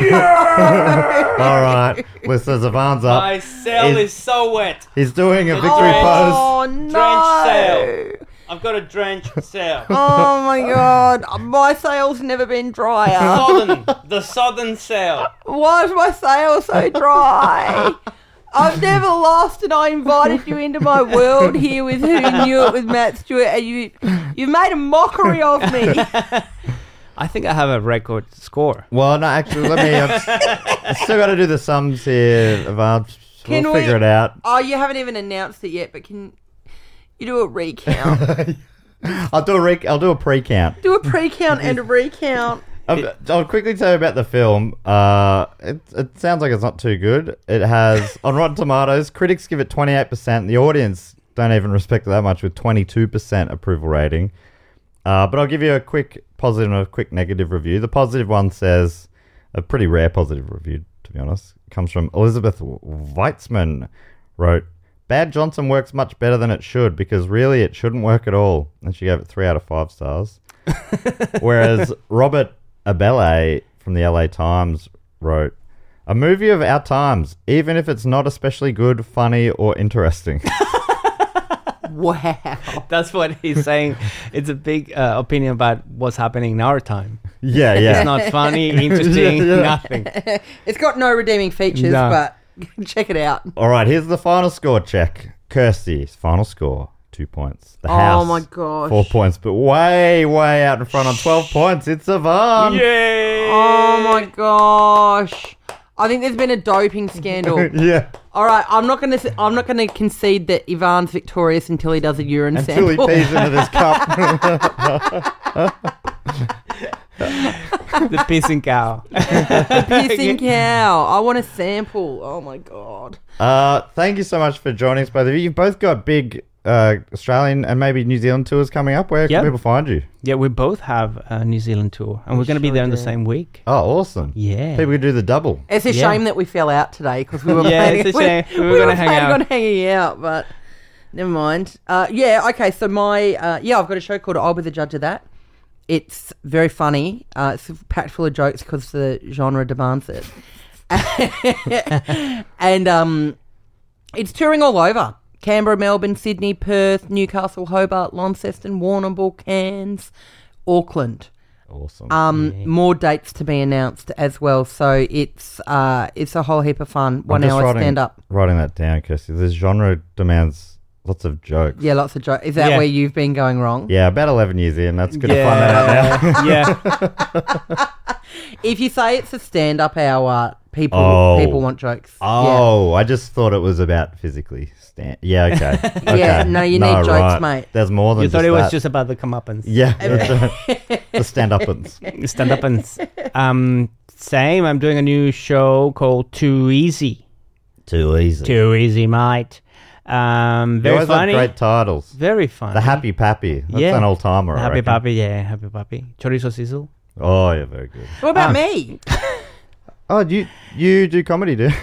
no. All right. Well, so Ivan's up. My cell Is- is so wet. He's doing a victory Drench. pose. Oh, no. Drench I've got a drenched cell. Oh, my God. My sail's never been drier. Southern, the southern cell. Why is my sail so dry? I've never lost, and I invited you into my world here with Who Knew It with Matt Stewart, and you, you've made a mockery of me. I think I have a record score. Well, no, actually, let me. I've, I've still got to do the sums here, Ivan. Can we'll we- figure it out. Oh, you haven't even announced it yet, but can you do a recount? I'll do a rec- I'll do a pre-count. Do a pre-count and a recount. Um, I'll quickly tell you about the film. Uh, it, it sounds like it's not too good. It has, on Rotten Tomatoes, critics give it twenty-eight percent. The audience don't even respect it that much with twenty-two percent approval rating. Uh, but I'll give you a quick positive and a quick negative review. The positive one says, a pretty rare positive review, to be honest. It comes from Elizabeth Weitzman, wrote, Bad Johnson works much better than it should because really it shouldn't work at all. And she gave it three out of five stars. Whereas Robert Abele from the L A Times wrote, a movie of our times, even if it's not especially good, funny, or interesting. Wow. That's what he's saying. It's a big uh, opinion about what's happening in our time. Yeah, yeah. It's not funny, interesting, Yeah. nothing. It's got no redeeming features, No. but check it out. All right, here's the final score check. Kirsty's final score, two points. The Oh House, my gosh. four points, but way, way out in front on twelve points. It's Ivan. Yay! Oh my gosh. I think there's been a doping scandal. Yeah. All right, I'm not going to I'm not going to concede that Ivan's victorious until he does a urine Until he sample. pees into this cup. The pissing cow. Pissing cow. I want a sample. Oh my god. Uh, thank you so much for joining us, both of you. You've both got big uh, Australian and maybe New Zealand tours coming up. Where Yep. can people find you? Yeah, we both have a New Zealand tour, and we're going to be sure there in the do. same week. Oh, awesome. Yeah. People could do the double. It's a Yeah. shame that we fell out today because we were Yeah, planning, it's a shame. We were we gonna were hang planning out. on hanging out, but never mind. Uh, yeah, okay. So my uh, yeah, I've got a show called I'll Be the Judge of That. It's very funny. Uh, it's packed full of jokes because the genre demands it, and um, it's touring all over. Canberra, Melbourne, Sydney, Perth, Newcastle, Hobart, Launceston, Warrnambool, Cairns, Auckland. Awesome. Um, Yeah. More dates to be announced as well. So it's uh, it's a whole heap of fun. One I'm just hour writing- stand up. Writing that down, Kirsty. This genre demands lots of jokes. Yeah, lots of jokes. Is that Yeah. where you've been going wrong? Yeah, about eleven years in. That's good to find that out now. Yeah. If you say it's a stand up hour, people Oh. people want jokes. Oh, I just thought it was about physically stand. Yeah, okay. okay. Yeah, no, you need jokes, mate. There's more than You thought just it was that. just about the comeuppance. Yeah, that's right. The stand-uppers. Stand up and um same. I'm doing a new show called Too Easy. Too easy. Too Easy, mate. Um, They very always have funny. great titles. Very funny. The Happy Pappy. That's Yeah. an old timer. The I Happy reckon. Pappy, yeah, Happy Pappy. Chorizo sizzle. Oh, yeah, very good. What about Um, me? Oh, you you do comedy, do?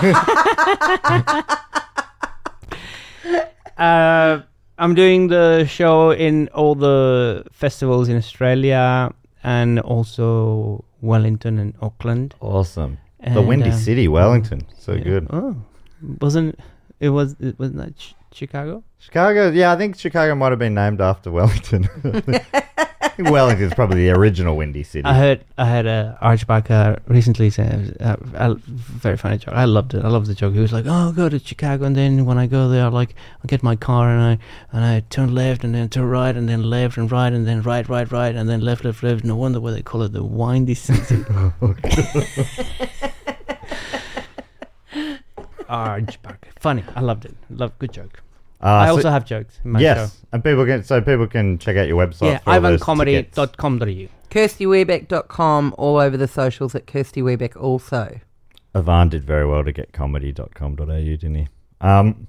Uh, I'm doing the show in all the festivals in Australia and also Wellington and Auckland. Awesome. The And, Windy um, City, Wellington. So yeah. good. Oh, wasn't it was it wasn't that Ch- Chicago? Chicago, yeah, I think Chicago might have been named after Wellington. I think Wellington's probably the original Windy City. I heard I heard uh, Arch Barker recently say a, a, a very funny joke. I loved it. I loved the joke. He was like, "Oh, I'll go to Chicago, and then when I go there, I like I get my car and I and I turn left and then turn right and then left and right and then right, right, right and then left, left, left. No wonder why they call it the Windy City." Arch Barker, funny. I loved it. Love good joke. Uh, I so- also have jokes in my yes, show. and people can so people can check out your website. Yeah, for all those ivancomedy tickets. dot com dot a u. Kirsty Weebeck dot com, all over the socials at Kirsty Weebeck also. Ivan did very well to get comedy dot com dot a u, didn't he? Um,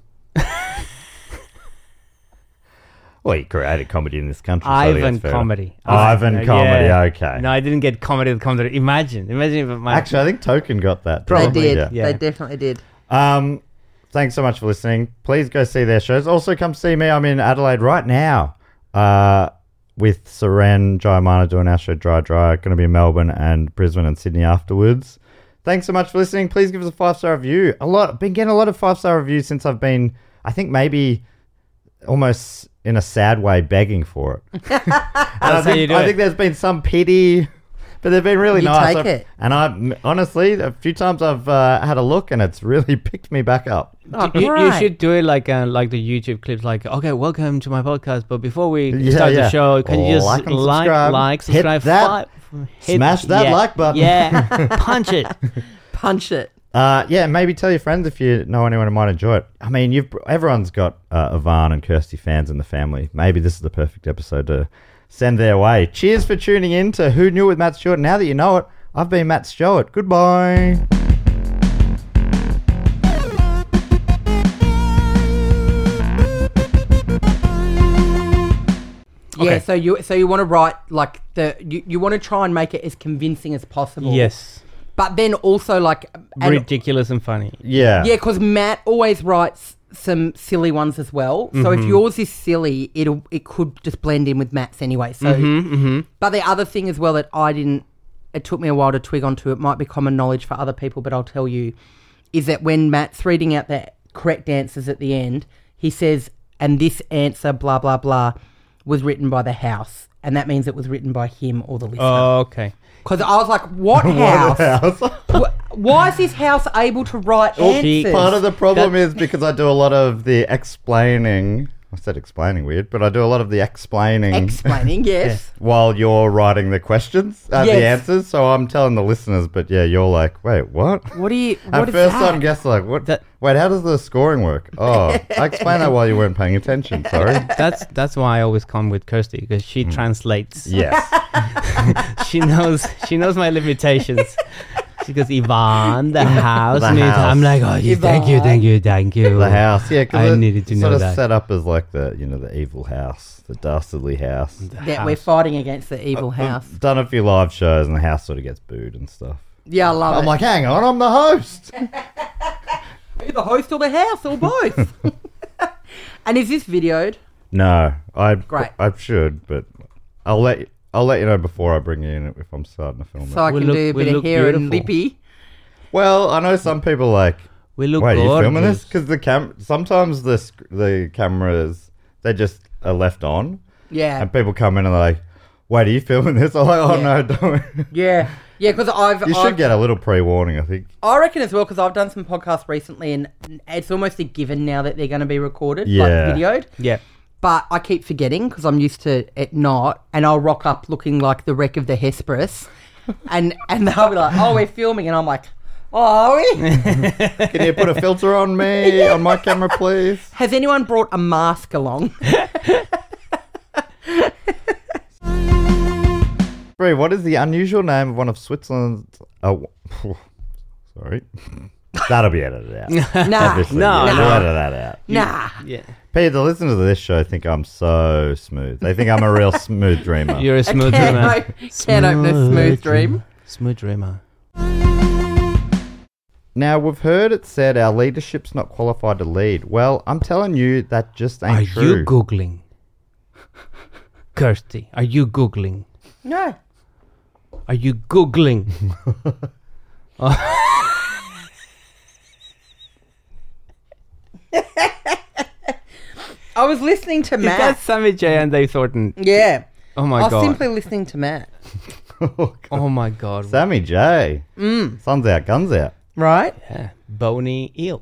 well, he created comedy in this country. so I think Ivan that's fair Comedy. enough. Ivan Uh, Comedy, yeah. okay. No, I didn't get comedy dot com. Imagine, imagine if my Actually, I think Token got that. They didn't he? did. Yeah. Yeah. They definitely did. Um, thanks so much for listening. Please go see their shows. Also, come see me. I'm in Adelaide right now uh, with Seren Jayamana doing our show Dry Dry. Going to be in Melbourne and Brisbane and Sydney afterwards. Thanks so much for listening. Please give us a five-star review. A lot. Been getting a lot of five-star reviews since I've been, I think maybe almost in a sad way begging for it. And I how think, you do I it. think there's been some pity, but they've been really You nice. take I've- it. And I honestly, a few times I've uh, had a look and it's really picked me back up. Oh, you, you great. should do it like uh, like the YouTube clips, like, okay, welcome to my podcast, but before we Yeah, start yeah. the show, can you just Like and like, subscribe. like, Hit subscribe, that- five, hit- smash that yeah, like button. Yeah, punch it. Punch it. Uh, yeah, maybe tell your friends if you know anyone who might enjoy it. I mean, you've everyone's got uh, Ivan and Kirsty fans in the family. Maybe this is the perfect episode to send their way. Cheers for tuning in to Who Knew with Matt Stewart. Now that you know it, I've been Matt Stewart. Goodbye. Yeah, Okay. so you so you want to write like the you, you want to try and make it as convincing as possible. Yes, But then also like and- ridiculous and funny. Yeah. yeah, because Matt always writes some silly ones as well. So Mm-hmm. if yours is silly, it'll it could just blend in with Matt's anyway. So, Mm-hmm. but the other thing as well that I didn't, it took me a while to twig onto. It might be common knowledge for other people, but I'll tell you, is that when Matt's reading out the correct answers at the end, he says, "And this answer, blah blah blah, was written by the house," and that means it was written by him or the listener. Oh, okay. Because I was like, "What house? House. Wh- Why is this house able to write she- answers?" Part of the problem That- is because I do a lot of the explaining. I said explaining weird, but I do a lot of the explaining Explaining, yes. while you're writing the questions, uh, the Yes. answers. So I'm telling the listeners, but yeah, you're like, wait, what? What do you? At What is first, that? I'm guessing like, what? That- wait, how does the scoring work? Oh, I explained that while you weren't paying attention. Sorry. That's that's why I always come with Kirsty, because she translates. Yes. she knows. She knows my limitations. She goes, Yvonne, the house. The needs-" house. I'm like, oh, yeah, thank you, thank you, thank you. The house, yeah, because I it needed to sort know of that. set up as like the, you know, the evil house, the dastardly house. The Yeah, we're house. fighting against the evil house. I've done a few live shows and the house sort of gets booed and stuff. Yeah, I love I'm it. like, hang on, I'm the host. Are you the host or the house or both? And is this videoed? No, I Great. I should, but I'll let you, I'll let you know before I bring you in if I'm starting to film So it. I We can look- do a we bit of look hair and beautiful. lippy. Well, I know some people like. We look Wait, are you filming this? gorgeous. Because the cam sometimes the sc- the cameras they just are left on, Yeah. and people come in and they're like, "Wait, are you filming this?" I'm like, "Oh Yeah. no, don't." Yeah. Yeah, because I've... You I've, should get a little pre-warning, I think. I reckon as well, because I've done some podcasts recently and it's almost a given now that they're going to be recorded, Yeah. like videoed. Yeah. But I keep forgetting because I'm used to it not, and I'll rock up looking like the wreck of the Hesperus, and and they'll be like, "Oh, we're filming," and I'm like, "Oh, are we?" Can you put a filter on me on my camera, please? Has anyone brought a mask along? Bree, what is the unusual name of one of Switzerland's? Oh, sorry, that'll be edited out. Nah, Obviously, no, yeah, no. we'll edit that out. nah. Yeah. Pete, the listeners of this show think I'm so smooth. They think I'm a real smooth dreamer. You're a I smooth can't, dreamer. o- can't open a smooth dream. Smooth dreamer. Now, we've heard it said our leadership's not qualified to lead. Well, I'm telling you that just ain't Are true. you Googling? Kirsty, are you Googling? No. Are you Googling? I was listening to Is Matt. that Sammy J and Dave Thornton? Yeah. Oh my I was god. simply listening to Matt. Oh my god. Sammy J. Mm. Sun's out, guns out. Right? Yeah. Bony eel.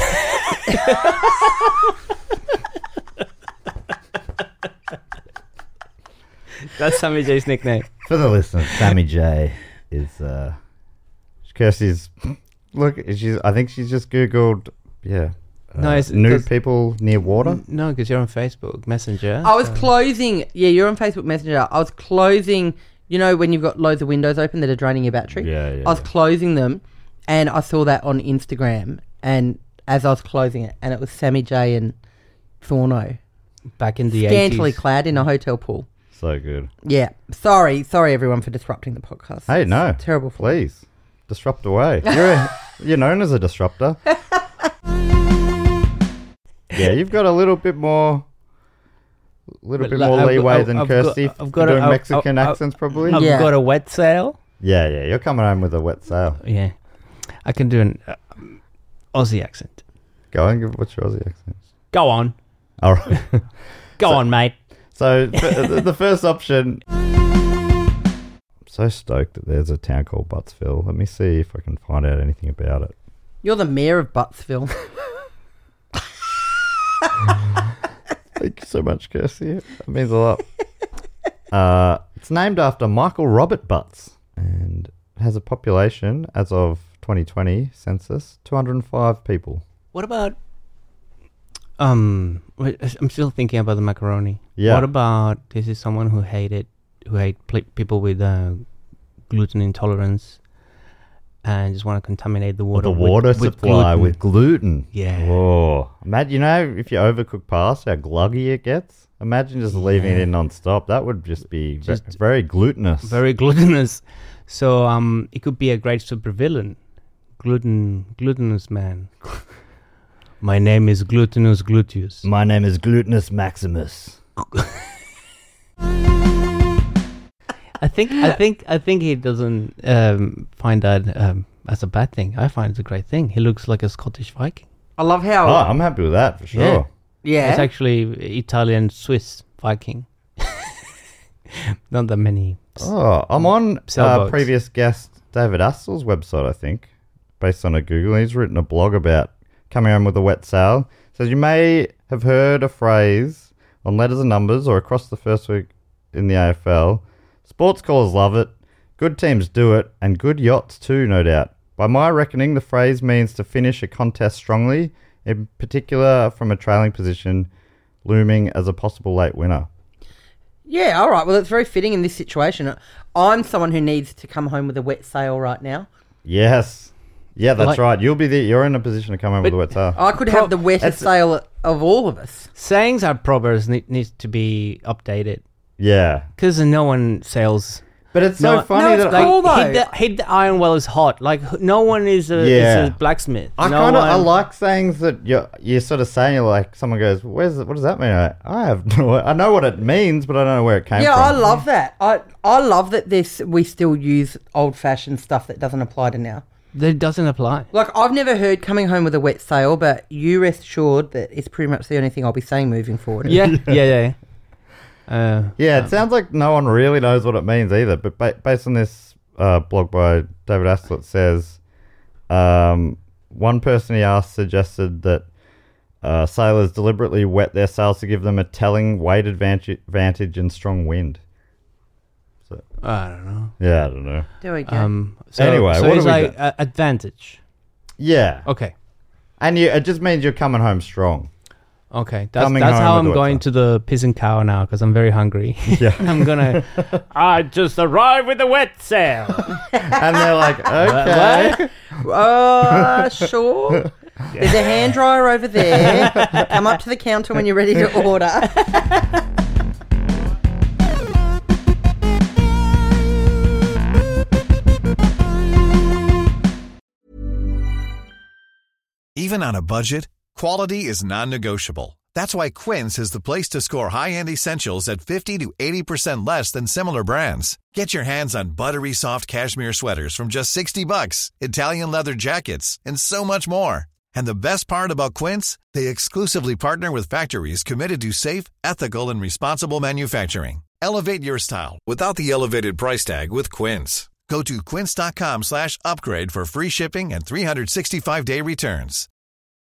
That's Sammy J's nickname. For the listeners, Sammy J is uh Kirsty's look, she's I think she's just Googled yeah. Uh, No, it's- nude 'cause- people near water. No, because you're on Facebook Messenger. I was so- closing. Yeah, you're on Facebook Messenger. I was closing. You know when you've got loads of windows open that are draining your battery? Yeah, yeah, I was yeah. closing them and I saw that on Instagram. And as I was closing it, and it was Sammy J and Thorno back in the scantily eighties. clad in a hotel pool. So good. Yeah. Sorry. Sorry, everyone, for disrupting the podcast. Hey, It's no. terrible for me. Please. Disrupt away. You're a, you're known as a disruptor. Yeah, you've got a little bit more little But bit like, more I've got- leeway I've- than I've got- Kirsty I've for got a- doing I've- Mexican I've- accents probably. I've Yeah. got a wet sail. Yeah, yeah, you're coming home with a wet sail. Yeah. I can do an uh, Aussie accent. Go on, give what's your Aussie accent? Go on. All right. Go on, mate. So f- the the first option. I'm so stoked that there's a town called Buttsville. Let me see if I can find out anything about it. You're the mayor of Buttsville. Thank you so much, Kirsty. That means a lot. Uh, it's named after Michael Robert Butts and has a population, as of twenty twenty census, two hundred five people. What about um wait, I'm still thinking about the macaroni. Yeah. What about this is someone who hated who hate pl- people with uh, gluten intolerance and just want to contaminate the water the with- water with supply gluten. with gluten. Yeah. Oh, imagine, you know, if you overcook pasta, how gluggy it gets. Imagine just leaving it Yeah. in non-stop. That would just be ve- Just very glutinous. very glutinous. So um, it could be a great supervillain. Gluten, glutinous man. My name is Glutinous Gluteus. My name is Glutinous Maximus. I think, I think, I think he doesn't um, find that um, as a bad thing. I find it's a great thing. He looks like a Scottish Viking. I love how. Oh, I'm happy with that for sure. Yeah. yeah. It's actually Italian Swiss Viking. Not that many. Oh, I'm on uh, Sailboats. previous guest David Assel's website, I think, based on a Google. He's written a blog about coming home with a wet sail. Says you may have heard a phrase on letters and numbers or across the first week in the A F L. Sports callers love it. Good teams do it, and good yachts too, no doubt. By my reckoning, the phrase means to finish a contest strongly, in particular from a trailing position, looming as a possible late winner. Yeah, all right. Well, it's very fitting in this situation. I'm someone who needs to come home with a wet sail right now. Yes. Yeah, that's Like- right. You'll be there. You're in a position to come home with a wet sail. I could have the wettest sail of all of us. Sayings are proverbs need, need to be updated Yeah. because no one sails. But it's so No, funny no, it's that I, cool though. hit the, hit the iron well is hot. Like h- no one is a, Yeah. is a blacksmith. I no kind of I one- like sayings that you you sort of saying like someone goes, "Where's it, what does that mean?" I, I have no, I know what it means, but I don't know where it came Yeah, from. I love that. I I love that this we still use old fashioned stuff that doesn't apply to now. That doesn't apply. Like I've never heard coming home with a wet sail, but you rest assured that it's pretty much the only thing I'll be saying moving forward. Yeah, yeah, yeah. Uh, Yeah, it sounds like no one really knows what it means either. But ba- based on this uh, blog by David Aslett, it says um, one person he asked suggested that uh, sailors deliberately wet their sails to give them a telling weight advantage, advantage and strong wind. So I don't know. yeah, I don't know. There we go. Um, so, Anyway, so what it's do we like do? uh, advantage. Yeah, Okay, and you, it just means you're coming home strong. okay. That's Coming that's home how with I'm the going wet to the Piss and Cow now because I'm very hungry. Yeah. I'm gonna. I just arrived with a wet sail. And they're like, okay. Uh, sure. There's a hand dryer over there. Come up to the counter when you're ready to order. Even on a budget, quality is non-negotiable. That's why Quince is the place to score high-end essentials at fifty to eighty percent less than similar brands. Get your hands on buttery soft cashmere sweaters from just sixty bucks, Italian leather jackets, and so much more. And the best part about Quince, they exclusively partner with factories committed to safe, ethical, and responsible manufacturing. Elevate your style without the elevated price tag with Quince. Go to quince.com slash upgrade for free shipping and three sixty-five day returns.